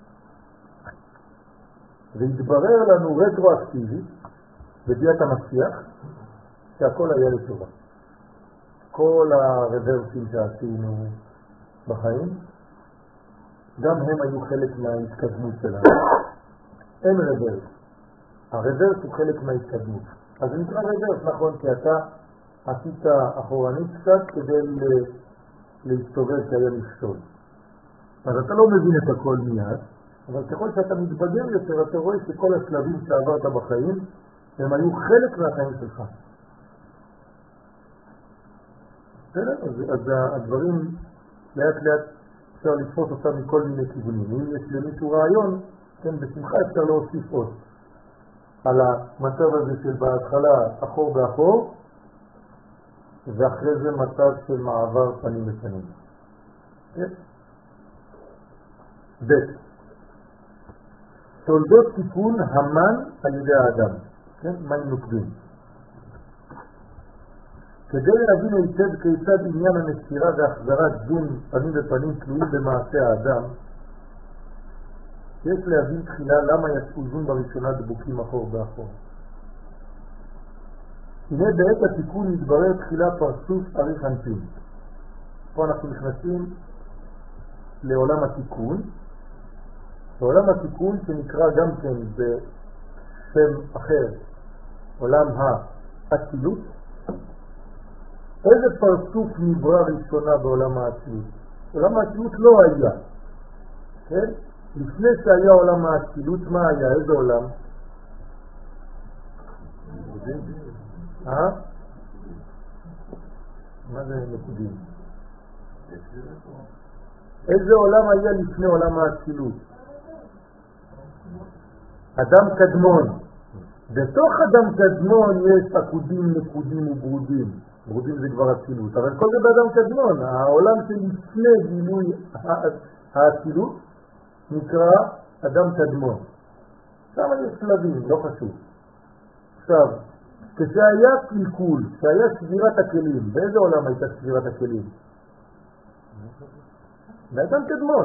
והתברר לנו רטרואקטיבית, בביאת המשיח, שהכל היה לטובה. כל הרוורסים שעשינו בחיים, גם הם היו חלק מההתקדמות שלנו. אין רוורס. הרוורס הוא חלק מההתקדמות. אז זה נקרא רוורס, נכון, כי אתה עשית אחורנית קצת כדי להסתובב שהיה לפסול. אז אתה לא מבין את הכל מיד, אבל ככל שאתה מתבגר יותר, אתה רואה שכל השלבים שעברת בחיים, הם היו חלק מהחיים שלך. בסדר? אז, אז הדברים לאט לאט אפשר לתפוס אותם מכל מיני כיוונים. אם יש למישהו רעיון, כן, בשמחה אפשר להוסיף עוד. על המצב הזה של בהתחלה אחור באחור, ואחרי זה מצב של מעבר פנים בפנים. כן? ב' תולדות תיקון המן על ידי האדם. כן? מים נוקדים. כדי להבין היטב כיצד עניין המסירה והחזרת דין פנים בפנים תלויים במעשה האדם, יש להבין תחילה למה יצאו זון בראשונה דבוקים אחור באחור. הנה בעת התיקון מתברר תחילה פרצוף אריך אנפין. פה אנחנו נכנסים לעולם התיקון. בעולם התיקון שנקרא גם כן בשם אחר, עולם האצילות. איזה פרצוף נברא ראשונה בעולם האצילות? עולם האצילות לא היה. כן? לפני שהיה עולם האצילות, מה היה? איזה עולם? אה? מה זה נקודים? איזה עולם היה לפני עולם האצילות? אדם קדמון. בתוך אדם קדמון יש עקודים, נקודים וברודים. ברודים זה כבר אצילות, אבל כל זה באדם קדמון. העולם שלפני גילוי האצילות נקרא אדם קדמון. שם יש שלבים, לא חשוב. עכשיו, כשהיה קלקול, כשהיה שבירת הכלים, באיזה עולם הייתה שבירת הכלים? באדם קדמון.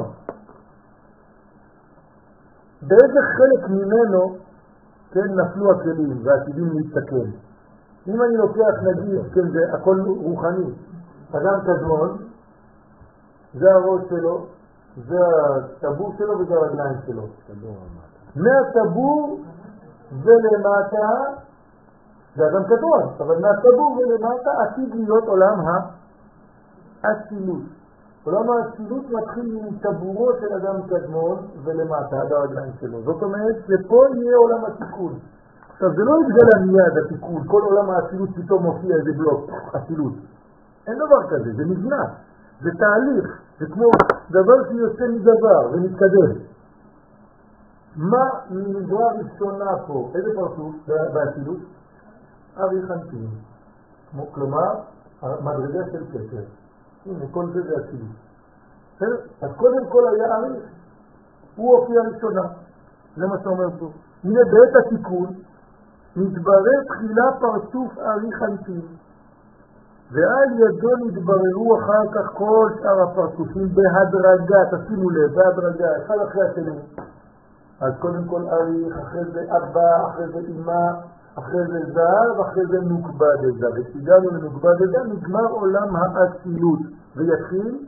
באיזה חלק ממנו, כן, נפלו הכלים ועתידים להתתקן? אם אני לוקח, נגיד, כן, זה הכל רוחני, אדם קדמון, זה הראש שלו, זה הטבור שלו וזה הרגליים שלו. מהטבור ולמטה, זה אדם קדמון, אבל מהטבור ולמטה עתיד להיות עולם האצילות. עולם האצילות מתחיל עם טבורו של אדם קדמון ולמטה, עד הרגליים שלו. זאת אומרת שפה יהיה עולם התיקון. עכשיו זה לא יתגלה מיד התיקון, כל עולם האצילות פתאום מופיע איזה בלוק, אצילות. אין דבר כזה, זה נבנה, זה תהליך, זה כמו דבר שיוצא מדבר ומתקדם. מה נברא ראשונה פה? איזה פרצוף באצילות? אריך אנפין. כלומר, מדרגה של קשר. הנה, כל זה זה אצילות. אז קודם כל היה אריך, הוא הופיע ראשונה. זה מה שאומר פה. הנה בעת התיקון, מתברר תחילה פרצוף אריך אנפין. ועל ידו נתבררו אחר כך כל שאר הפרצופים בהדרגה, תשימו לב, בהדרגה, אחד אחרי השני. אז קודם כל אריך, אחרי זה אבא, אחרי זה אמא, אחרי זה זר, ואחרי זה נוקבה דזה. וכשהגענו לנוקבה דזה, נגמר עולם האצילות, ויתחיל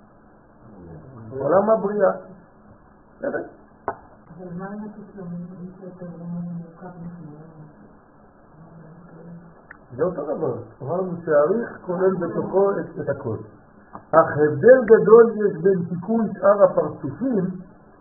עולם הבריאה. אבל מה עם התשלומים? זה אותו דבר. אמרנו שהאריך כולל בתוכו את הכל. אך הבדל גדול יש בין תיקון שאר הפרצופים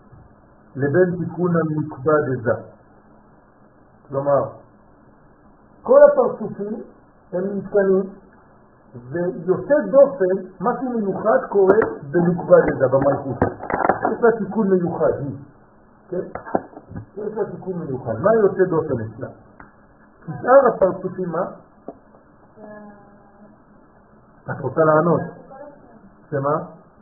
לבין תיקון הנוקבה דזה. כלומר, כל הפרצופים הם מתקנים, ויוצא דופן, משהו מיוחד קורה בנוקבה לזה, במלכות. יש לה תיקון מיוחד, היא. כן? יש לה תיקון מיוחד. מה יוצא דופן אצלה? כי שאר הפרצופים, מה? את רוצה לענות? שמה?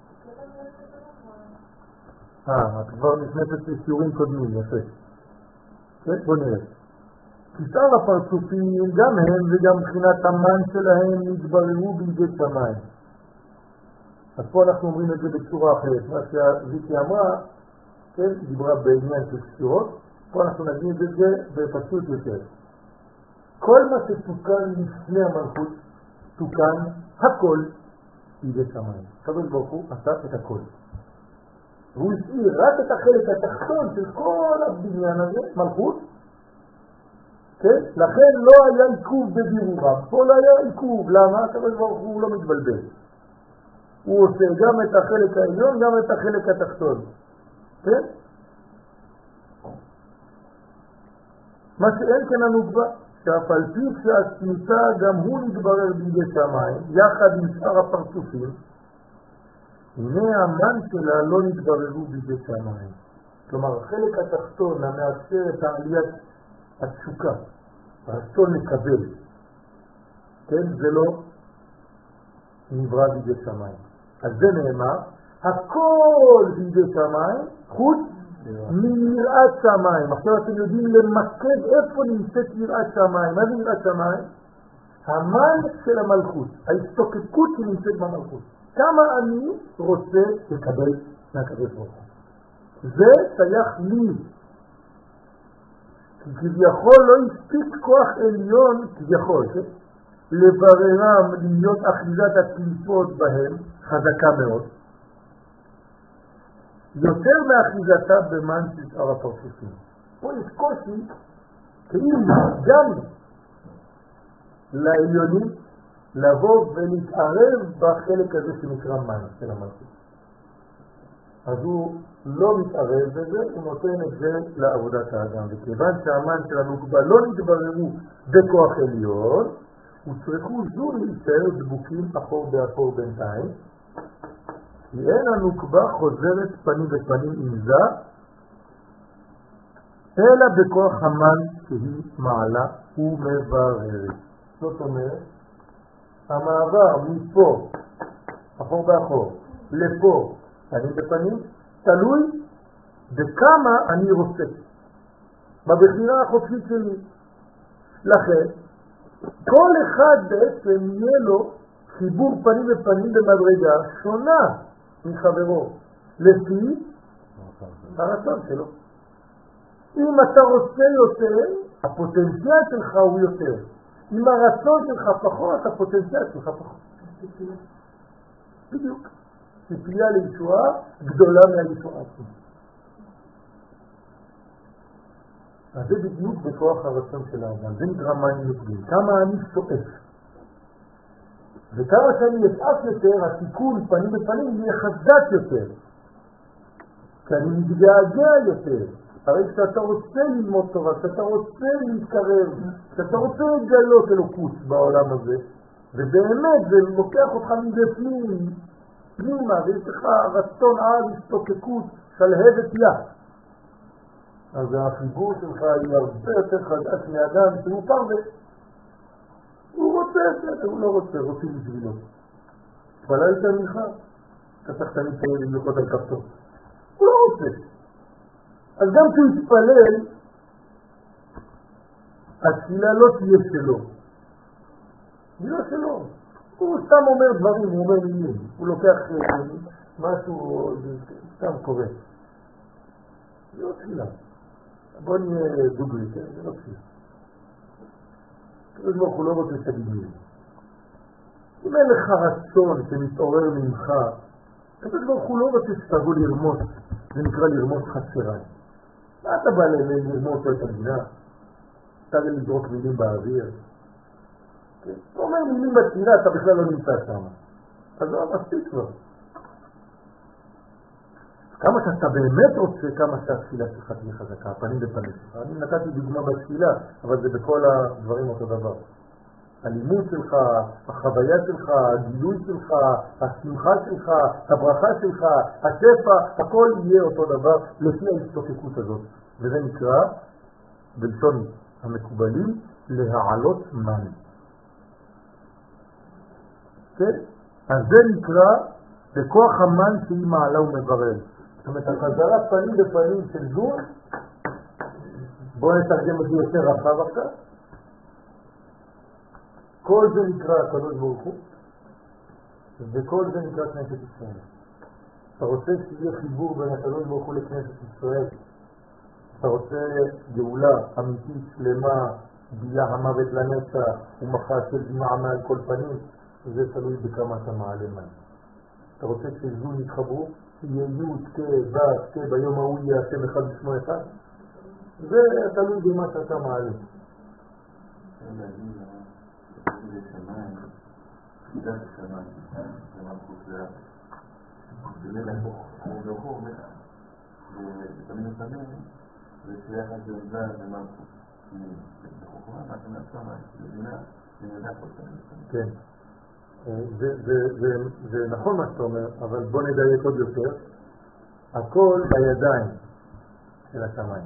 אה, את כבר נכנסת לשיעורים קודמים, יפה. כן, בוא נראה. כי שאר הפרצופים, גם הם וגם מבחינת המן שלהם, נתבררו בידי שמיים. אז פה אנחנו אומרים את זה בצורה אחרת. מה שהזיקי אמרה, כן, דיברה בעניין של ספירות, פה אנחנו נגיד את זה בפשוט יותר. כל מה שתוקן לפני המלכות, תוקן הכל בידי שמיים. קבל ברוך הוא עשה את הכל. והוא השאיר רק את החלק התחתון של כל הבניין הזה, מלכות, כן? לכן לא היה עיכוב בבירורה. פה לא היה עיכוב. למה? הקדוש ברוך הוא לא מתבלבל. הוא עושה גם את החלק העליון, גם את החלק התחתון. כן? מה שאין כן הנוקבה, שאף על פי שהשמיטה גם הוא נתברר בידי שמיים, יחד עם שאר הפרצופים, הנה המן שלה לא נתבררו בידי שמיים. כלומר, החלק התחתון המאפשר את העליית התשוקה, הרצון לקבל, כן? זה לא נברא בידי שמיים. אז זה נאמר, הכל בידי שמיים, חוץ מיראת שמיים. עכשיו אתם יודעים למקד איפה נמצאת יראת שמיים. מה זה יראת שמיים? המן של המלכות, ההסתוקקות שנמצאת במלכות. כמה אני רוצה לקבל מהקדוש ברוך הוא. זה שייך לי. כביכול לא הספיק כוח עליון, כביכול, כן? לבררם להיות אחיזת הקליפות בהם, חזקה מאוד. יותר מאחיזתה במן של שאר הפרצופים. פה יש קושי, כאילו גם לעליונים לבוא ולהתערב בחלק הזה שנקרא מן של המלכות. אז הוא לא מתערב בזה, הוא נותן את זה לעבודת האדם. וכיוון שהמן של הנוקבה לא נתבררו בכוח עליון, וצריכו זו להישאר דבוקים אחור באחור בינתיים, כי אין הנוקבה חוזרת פנים בפנים עם זה, אלא בכוח המן שהיא מעלה ומבררת. זאת אומרת, המעבר מפה, אחור באחור, לפה, פנים בפנים, תלוי בכמה אני רוצה, בבחירה החופשית שלי. לכן, כל אחד בעצם יהיה לו חיבור פנים בפנים במדרגה שונה מחברו, לפי הרצון שלו. אם אתה רוצה יותר, הפוטנציאל שלך הוא יותר. אם הרצון שלך פחות, הפוטנציאל שלך פחות. בדיוק. ציפייה לישועה גדולה מהישועה עצמה. אז זה בדיוק בכוח הרצון של האדם. זה נקרא מים נוקבים. כמה אני שואף. וכמה שאני אשאף יותר, התיקון פנים בפנים יהיה חזק יותר. כי אני מתגעגע יותר. הרי כשאתה רוצה ללמוד תורה, כשאתה רוצה להתקרב, כשאתה רוצה לגלות אלוקות בעולם הזה, ובאמת זה לוקח אותך מבפנים, פנימה, ויש לך רצון על הסתוקקות שלהבת יד. אז החיבור שלך היא הרבה יותר חזק מאדם שהוא פרווה. הוא רוצה את זה, הוא לא רוצה, רוצים בשבילו. התפללת ממך, אתה צריך תמיד תמיד ללכות על כפתור. הוא לא רוצה. אז גם כשהוא יתפלל, התפילה לא תהיה שלו. היא לא שלו. הוא סתם אומר דברים, הוא אומר מילים. הוא לוקח משהו, סתם קורה. זה לא תפילה. בוא נהיה דוגרי, כן? זה לא תפילה. כזה ברוך הוא לא רוצה שתגיד מילים. אם אין לך רצון שמתעורר ממך, כזה ברוך הוא לא רוצה שתבוא לרמוס. זה נקרא לרמוס חסריים. מה אתה בא לרמוס לו את המדינה? אתה גם לזרוק מילים באוויר. אתה אומר מילים בתפילה, אתה בכלל לא נמצא שם. אז לא מספיק כבר. כמה שאתה באמת רוצה, כמה שהתפילה שלך תהיה חזקה, הפנים בפנים שלך. אני נתתי דוגמה בתפילה, אבל זה בכל הדברים אותו דבר. הלימוד שלך, החוויה שלך, הגילוי שלך, השמחה שלך, הברכה שלך, השפע, הכל יהיה אותו דבר לפי ההשתוקקות הזאת. וזה נקרא, בלשון המקובלים, להעלות מן. כן? אז זה נקרא בכוח המן שהיא מעלה ומברר. זאת אומרת, החזרה פנים בפנים של זון, בואו נתרגם את זה יותר רחב עכשיו. כל זה נקרא הקדוש ברוך הוא, וכל זה נקרא כנסת ישראל. אתה רוצה שיהיה חיבור בין הקדוש ברוך הוא לכנסת ישראל, אתה רוצה גאולה אמיתית, שלמה, בילה המוות לנצח ומחה של דמעה מעל כל פנים, זה תלוי בכמה אתה מעלה מן. אתה רוצה שזון יתחברו, שיהיה י' כ' ו' כ' ביום ההוא יהיה השם אחד בשמו אחד, זה תלוי במה שאתה מעלה. זה שמיים, חידת השמיים, זה מלכות לאט. זה לבוך, זה לבוך, ותמיד לפעמים, זה שייך על זה למלכות. בחוכמה, מה שאומר שמיים, לבינה, זה נדע כל פעמים. כן, זה נכון מה שאתה אומר, אבל בוא נדייק עוד יותר. הכל בידיים של השמיים.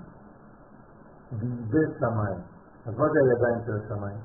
בידי שמיים. אז מה זה הידיים של השמיים?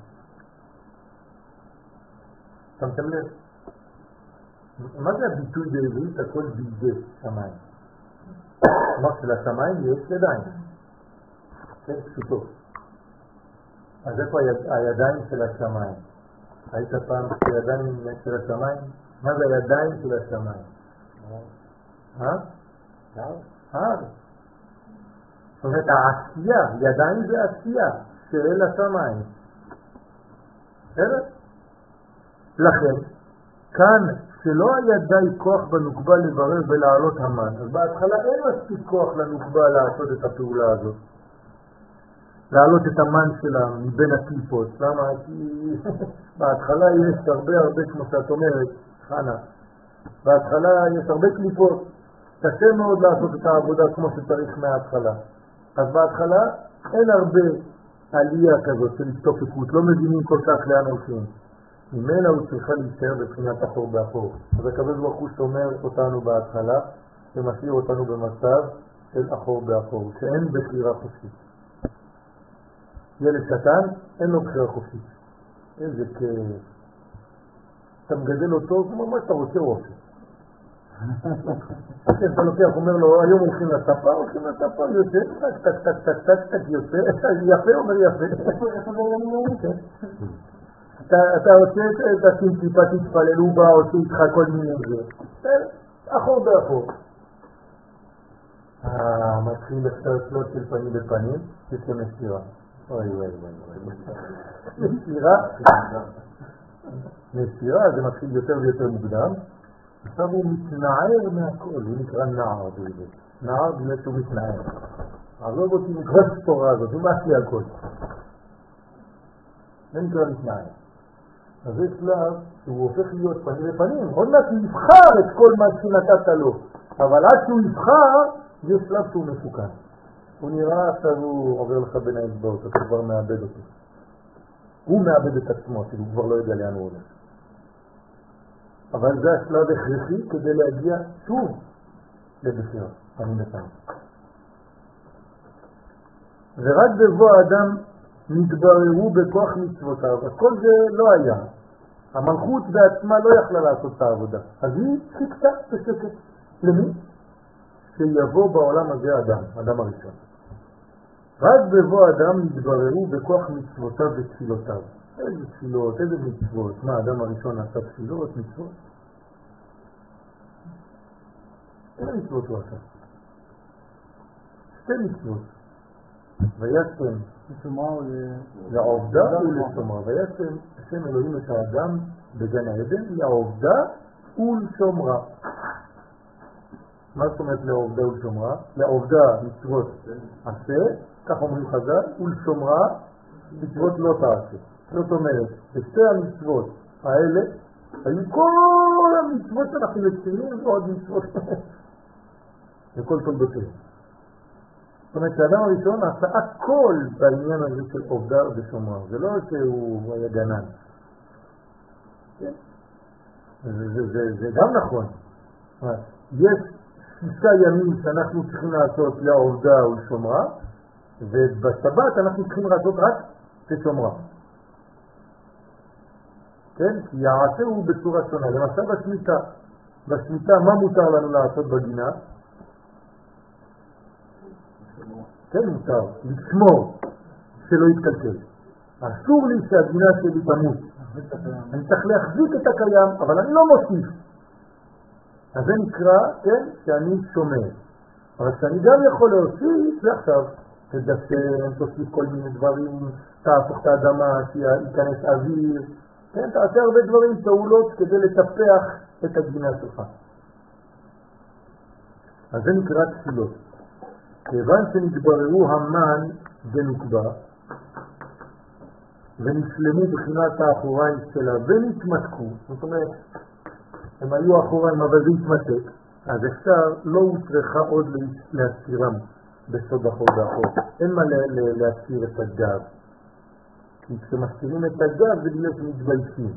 שמתם לב? מה זה הביטוי בעברית? הכל בידי שמיים. כלומר שלשמיים יש ידיים. כן, פשוטו. אז איפה הידיים של השמיים? היית פעם הידיים של השמיים? מה זה הידיים של השמיים? אה? הר. זאת אומרת, העשייה, ידיים זה עשייה של השמיים. בסדר? לכן, כאן שלא היה די כוח בנוקבה לברר ולהעלות המן, אז בהתחלה אין מספיק כוח לנוקבה לעשות את הפעולה הזאת. להעלות את המן שלה מבין הקליפות. למה? כי בהתחלה יש הרבה הרבה, כמו שאת אומרת, חנה, בהתחלה יש הרבה קליפות. קשה מאוד לעשות את העבודה כמו שצריך מההתחלה. אז בהתחלה אין הרבה עלייה כזאת של השתוקקות, לא מבינים כל כך לאן הולכים. ממנה הוא צריכה להישאר בבחינת אחור באחור. אז הקדוש ברוך הוא שומר אותנו בהתחלה ומשאיר אותנו במצב של אחור באחור, שאין בחירה חופשית. ילד קטן, אין לו בחירה חופשית. איזה כיף. אתה מגדל אותו כמו מה שאתה רוצה רופא. אתה לוקח, אומר לו, היום הולכים לספה, הולכים לספה, יוצא, טק, טק, טק, טק, טק, טק, יוצא, יפה, אומר יפה. אתה רוצה, תשים טיפה, תתפללו בה, עושה איתך כל מיני זה. אחור באחור. מתחיל לחצות של פנים בפנים, יש למסירה. אוי אוי אוי אוי. מסירה, מסירה זה מתחיל יותר ויותר מוקדם. עכשיו הוא מתנער מהכל, הוא נקרא נער בעברית. נער בגלל שהוא מתנער. עזוב אותי מכל הספורה הזאת, הוא מעשי הכל. זה נקרא מתנער. אז זה שלב שהוא הופך להיות פנים לפנים. עוד מעט הוא יבחר את כל מה שנתת לו. אבל עד שהוא יבחר, זה שלב שהוא מסוכן. הוא נראה עכשיו הוא עובר לך בין האצבעות, אתה כבר מאבד אותו. הוא מאבד את עצמו, הוא כבר לא יודע לאן הוא הולך. אבל זה השלב הכרחי כדי להגיע שוב לבחיר, אני נתן. ורק בבוא האדם נתבררו בכוח מצוותיו, אז כל זה לא היה. המלכות בעצמה לא יכלה לעשות את העבודה. אז היא חיכתה בשקט. למי? שיבוא בעולם הזה אדם, אדם הראשון. רק בבוא האדם נתבררו בכוח מצוותיו ותפילותיו. איזה תפילות, איזה מצוות? מה, האדם הראשון עשה תפילות, מצוות? איזה מצוות הוא עשה? שתי מצוות. וישם לעובדה ולשומרה. וישם השם אלוהים את האדם בגן העדן לעובדה ולשומרה. מה זאת אומרת לעובדה ולשומרה? לעובדה מצוות עשה, כך אומרים חז"ל, ולשומרה מצוות לא תעשה. זאת אומרת, בשתי המצוות האלה היו כל המצוות שאנחנו מציעים ועוד מצוות. וכל תולדותיהם. זאת אומרת שהאדם הראשון עשה הכל בעניין הזה של עובדה ושומרה. זה לא שהוא היה גנן. כן? זה, זה, זה, זה גם נכון. יש שישה ימים שאנחנו צריכים לעשות לעובדה ולשומרה, ובשבת אנחנו צריכים לעשות רק לשומרה. כן? כי העשה הוא בצורה שונה. למשל בשמיטה. בשמיטה מה מותר לנו לעשות בגינה? כן מותר, לשמור שלא יתקלקל. אסור לי שהגינה שלי תמות. אני צריך להחזיק את הקיים, אבל אני לא מוסיף. אז זה נקרא, כן, שאני שומר. אבל שאני גם יכול להוסיף, זה עכשיו, תדשן, תוסיף כל מיני דברים, תהפוך את האדמה, שייכנס אוויר, כן, תעשה הרבה דברים, פעולות, כדי לטפח את הגינה שלך. אז זה נקרא תפילות. כיוון שנתבררו המן ונקבע, ונשלמו בחינת האחוריים שלה ונתמתקו, זאת אומרת, הם היו אחוריים אבל זה התמתק, אז אפשר לא הוצרכה עוד להסתירם בסוד החור באחור. אין מה להסתיר את הגב. כי כשמסתירים את הגב זה בגלל שמתביישים.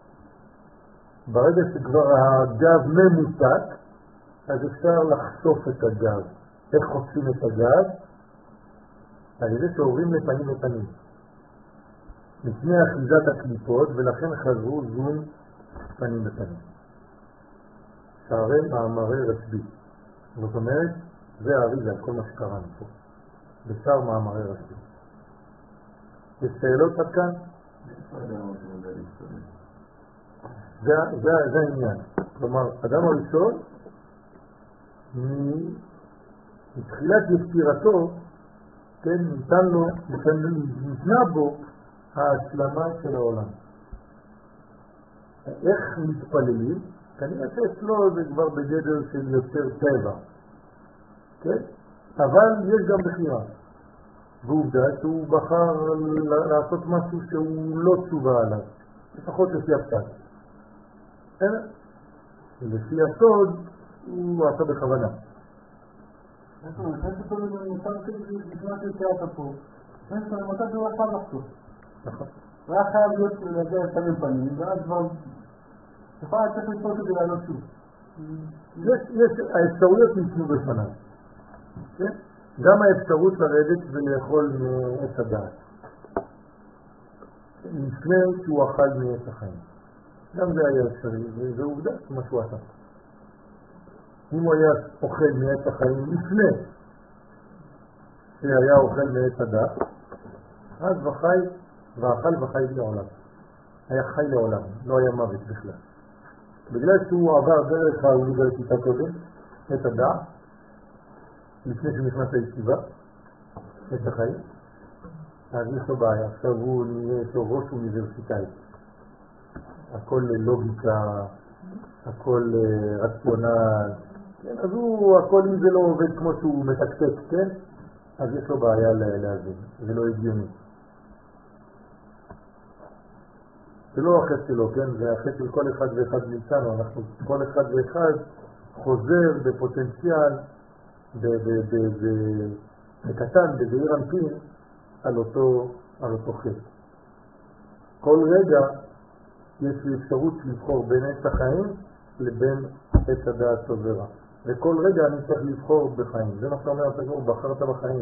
ברגע שכבר הגב ממותק, אז אפשר לחשוף את הגב. איך חושפים את הגב? על ידי שעוברים לפנים לפנים. לפני אחיזת הקליפות, ולכן חזרו זון פנים בפנים. שערי מאמרי רשב"י. זאת אומרת, זה האריזה, כל מה שקראנו פה. בשער מאמרי רשב"י. יש שאלות עד כאן? זה, זה, זה העניין. כלומר, אדם הראשון, מתחילת יצירתו, כן, ניתן לו, ניתנה בו ההשלמה של העולם. איך מתפללים? כנראה שאצלו זה כבר בגדר של יותר טבע. כן? אבל יש גם בחירה. ועובדה שהוא בחר לעשות משהו שהוא לא תשובה עליו. לפחות לפי הפשט. לפי הסוד הוא עשה בכוונה. זאת אומרת, אני חושב שזה מותר כדי לקנות יציאת פה. אני חושב שזה מותר שהוא חייב לחשוב. נכון. הוא היה חייב להיות להגיע לפנים פנים, ואז כבר יכולה צריך לצפות כדי לעלות שוב. יש, האפשרויות ניתנו בפניו. כן? גם האפשרות לרדת ולאכול מעץ הדעת. לפני שהוא אכל מעץ החיים. גם זה היה אפשרי, וזה עובדה, מה שהוא עשה. אם הוא היה אוכל מעץ החיים לפני שהיה אוכל מעץ הדעת, אז וחי, ואכל וחי לעולם. היה חי לעולם, לא היה מוות בכלל. בגלל שהוא עבר דרך האוניברסיטה קודם, את הדעת, לפני שנכנס לישיבה, את החיים, אז יש לו בעיה. עכשיו הוא נהיה לו ראש אוניברסיטאי. הכל לוגיקה, הכל רציונל, כן, אז הוא, הכל אם זה לא עובד כמו שהוא מתקתק, כן? אז יש לו בעיה להבין, זה לא הגיוני. זה לא החטא שלו, כן? זה החטא של כל אחד ואחד מאיתנו. אנחנו, כל אחד ואחד חוזר בפוטנציאל, בקטן, בזעיר אנפין, על אותו, על אותו חטא. כל רגע יש לי אפשרות לבחור בין עץ החיים לבין עץ הדעת סוברה. וכל רגע אני צריך לבחור בחיים. זה מה שאומר התגור, בחרת בחיים.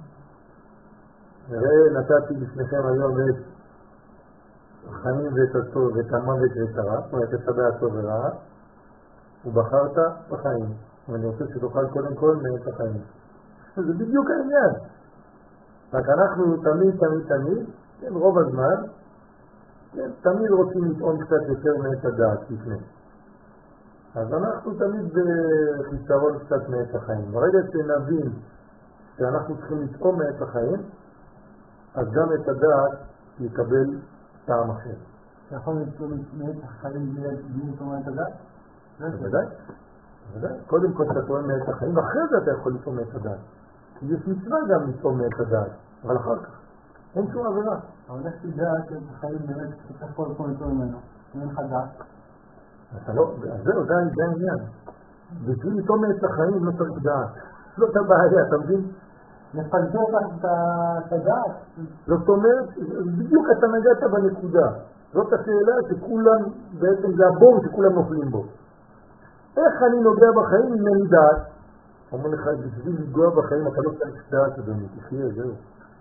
ראה, נתתי לפניכם היום את החיים ואת הטוב, ואת המוות ואת הרע, זאת אומרת, את הדעת סוברה, ובחרת בחיים. ואני רוצה שתאכל קודם כל מעץ החיים. זה בדיוק העניין. רק אנחנו תמיד, תמיד, תמיד, כן, רוב הזמן, כן, תמיד רוצים לטעון קצת יותר מעץ הדעת לפני. אז אנחנו תמיד בחיסרון קצת מעץ החיים. ברגע שנבין שאנחנו צריכים לטעון מעץ החיים, אז גם את הדעת יקבל טעם אחר. אתה יכול לטעון מעץ החיים בלי לטעון מעץ הדעת? בוודאי. בוודאי. קודם כל אתה טוען מעץ החיים, ואחרי זה אתה יכול לטעון מעץ הדעת. כי יש מצווה גם לטעון מעץ הדעת, אבל אחר כך. אין שום עבירה. אבל איך תדע שאת החיים באמת אתה יכול לטעון ממנו? אין לך דעת. אתה לא, זהו, זה העניין. בשביל לטעום מעץ החיים לא צריך דעת. זאת הבעיה, אתה מבין? לפזר את הדעת. זאת אומרת, בדיוק אתה נגעת בנקודה. זאת השאלה שכולם, בעצם זה הבור שכולם נופלים בו. איך אני נוגע בחיים אם אין דעת? אומר לך, בשביל לגוע בחיים אתה לא צריך דעת, אדוני, תחיה, זהו.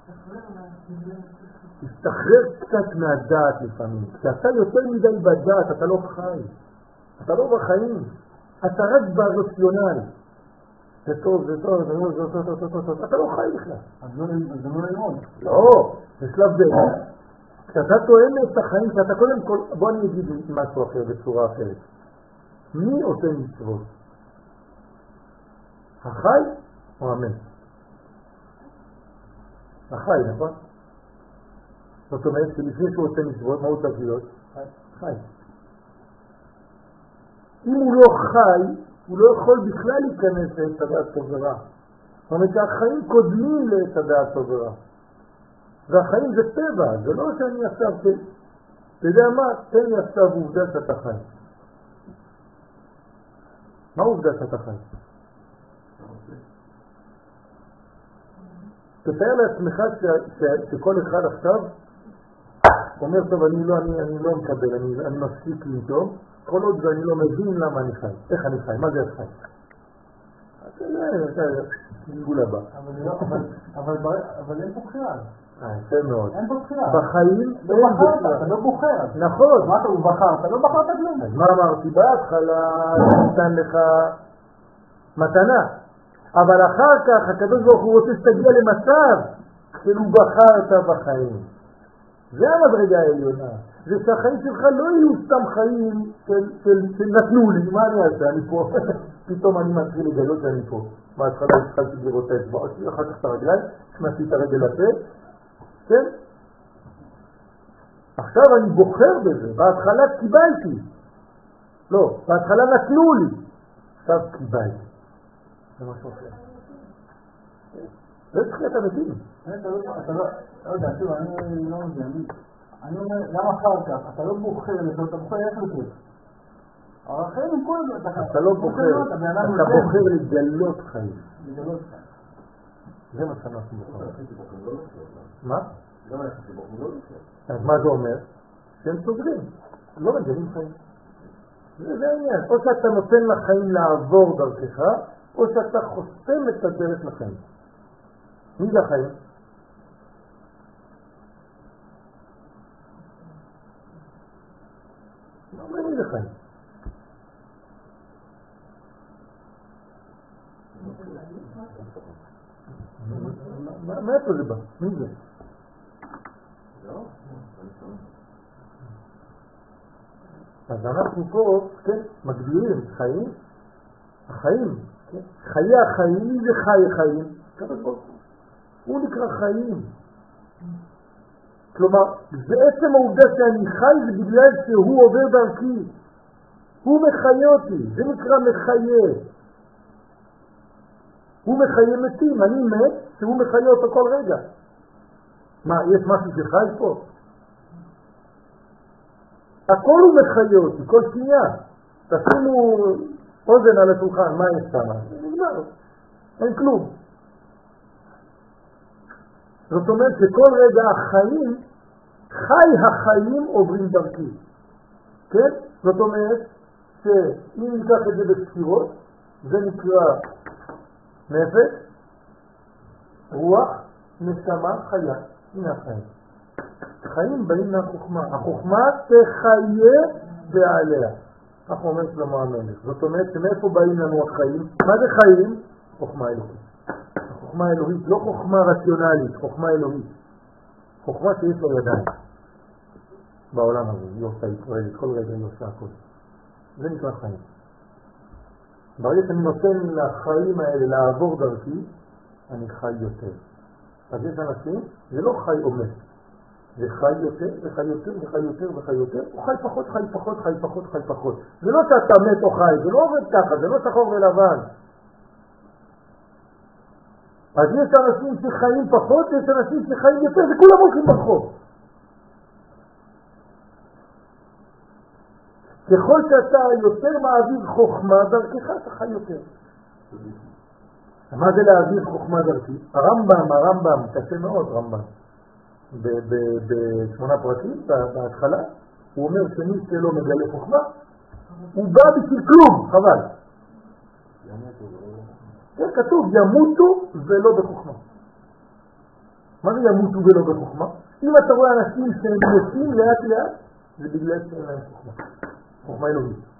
תשתחרר קצת מהדעת לפעמים. כשאתה יותר מדי בדעת, אתה לא חי. אתה לא בחיים. אתה רק ברציונל. זה טוב, זה טוב, זה טוב, זה טוב, זה טוב, אתה לא חי בכלל. אז זה לא ללמוד. לא, זה שלב ב'. כשאתה טועם את החיים, כשאתה קודם כל, בוא אני אגיד משהו אחר בצורה אחרת. מי עושה מצוות? החי או המת? החי, נכון? זאת אומרת שלפני שהוא עושה מצוות, מה הוא צריך להיות? חי. אם הוא לא חי, הוא לא יכול בכלל להיכנס לעת הדעת טוב ורע. זאת אומרת שהחיים קודמים לעת הדעת טוב ורע. והחיים זה טבע, זה לא שאני עכשיו, אתה יודע מה? תן לי עכשיו עובדה שאתה חי. מה עובדה שאתה חי? תתאר לעצמך שכל אחד עכשיו אומר, טוב, אני לא, אני, אני לא מקבל, אני, אני מפסיק לנטום, כל עוד ואני לא מבין למה אני חי. איך אני חי? מה זה חי? אתה יודע, גלגול הבא. אבל אין פה בחירה. יפה מאוד. אין פה בחירה. בחיים לא בחרת, אתה לא בוחר. נכון. מה אתה הוא בחר? אתה לא בחרת כלום. אז מה אמרתי? בהתחלה נתן לך מתנה. אבל אחר כך הקדוש ברוך הוא רוצה שתגיע למצב שהוא בחרת בחיים. זה המדרגה העליונה. זה שהחיים שלך לא יהיו סתם חיים שנתנו לי. מה אני אעשה? אני פה. פתאום אני מתחיל לגלות שאני פה. מההתחלה התחלתי לראות את האצבעות שלי, אחר כך את הרגליים, הכנסתי את הרגל לפה. כן? עכשיו אני בוחר בזה. בהתחלה קיבלתי. לא, בהתחלה נתנו לי. עכשיו קיבלתי. זה משהו אחר. זה צריך להיות אמיתי. אתה לא יודע, תראו, אני לא מבין. אני אומר, גם אחר כך, אתה לא בוחר לזה, אתה בוחר איך לזה. אבל החיים הם כל זה. אתה לא בוחר, אתה בוחר לגלות חיים. לגלות חיים. זה מה שאנחנו בוחרים. מה? אז מה זה אומר? שהם סוגרים. לא מגלים חיים. זה העניין. או שאתה נותן לחיים לעבור דרכך, או שאתה חוסם את הדרך לחיים. מי זה החיים? לא אומר מי זה חיים. מאיפה זה בא? מי זה? אז אנחנו פה, כן, מגדירים חיים, החיים, כן? חיי החיים, מי זה חי חיים? הוא נקרא חיים. כלומר, זה עצם העובדה שאני חי זה בגלל שהוא עובר דרכי. הוא מחיה אותי, זה נקרא מחיה. הוא מחיה מתים, אני מת שהוא מחיה אותו כל רגע. מה, יש משהו שחי פה? הכל הוא מחיה אותי, כל שנייה. תשימו אוזן על השולחן, מה יש שם? נגמר, אין כלום. זאת אומרת שכל רגע החיים, חי החיים עוברים דרכי. כן? זאת אומרת שאם ניקח את זה בספירות, זה נקרא נפש, רוח, נשמה, חיה. הנה החיים. חיים באים מהחוכמה. החוכמה תחיה בעליה. כך אומר שלמה המלך. זאת אומרת שמאיפה באים לנו החיים? מה זה חיים? חוכמה אלוהית. חוכמה אלוהית, לא חוכמה רציונלית, חוכמה אלוהית. חוכמה שיש לו ידיים. בעולם הזה, היא עושה, היא פועלת, כל רגע היא עושה הכל. זה נקרא חיים. ברגע שאני נותן לחיים האלה לעבור דרכי, אני חי יותר. אז יש אנשים, זה לא חי עומד. זה חי יותר, וחי יותר, וחי יותר, וחי יותר. הוא חי פחות, חי פחות, חי פחות, חי פחות. זה לא שאתה מת או חי, זה לא עובד ככה, זה לא שחור ולבן. אז יש אנשים שחיים פחות, יש אנשים שחיים יותר, וכולם הולכים ברחוב. ככל שאתה יותר מעביר חוכמה דרכך, אתה חי יותר. מה זה להעביר חוכמה דרכי? הרמב"ם, הרמב"ם, קשה מאוד רמב"ם. בשמונה פרקים, בהתחלה, הוא אומר שמי שלא מגלה חוכמה, הוא בא בשביל כלום, חבל. כן, כתוב, ימותו ולא בחוכמה. מה זה ימותו ולא בחוכמה? אם אתה רואה אנשים שהם יוצאים לאט לאט, זה בגלל שאין להם חוכמה. חוכמה אלוהית.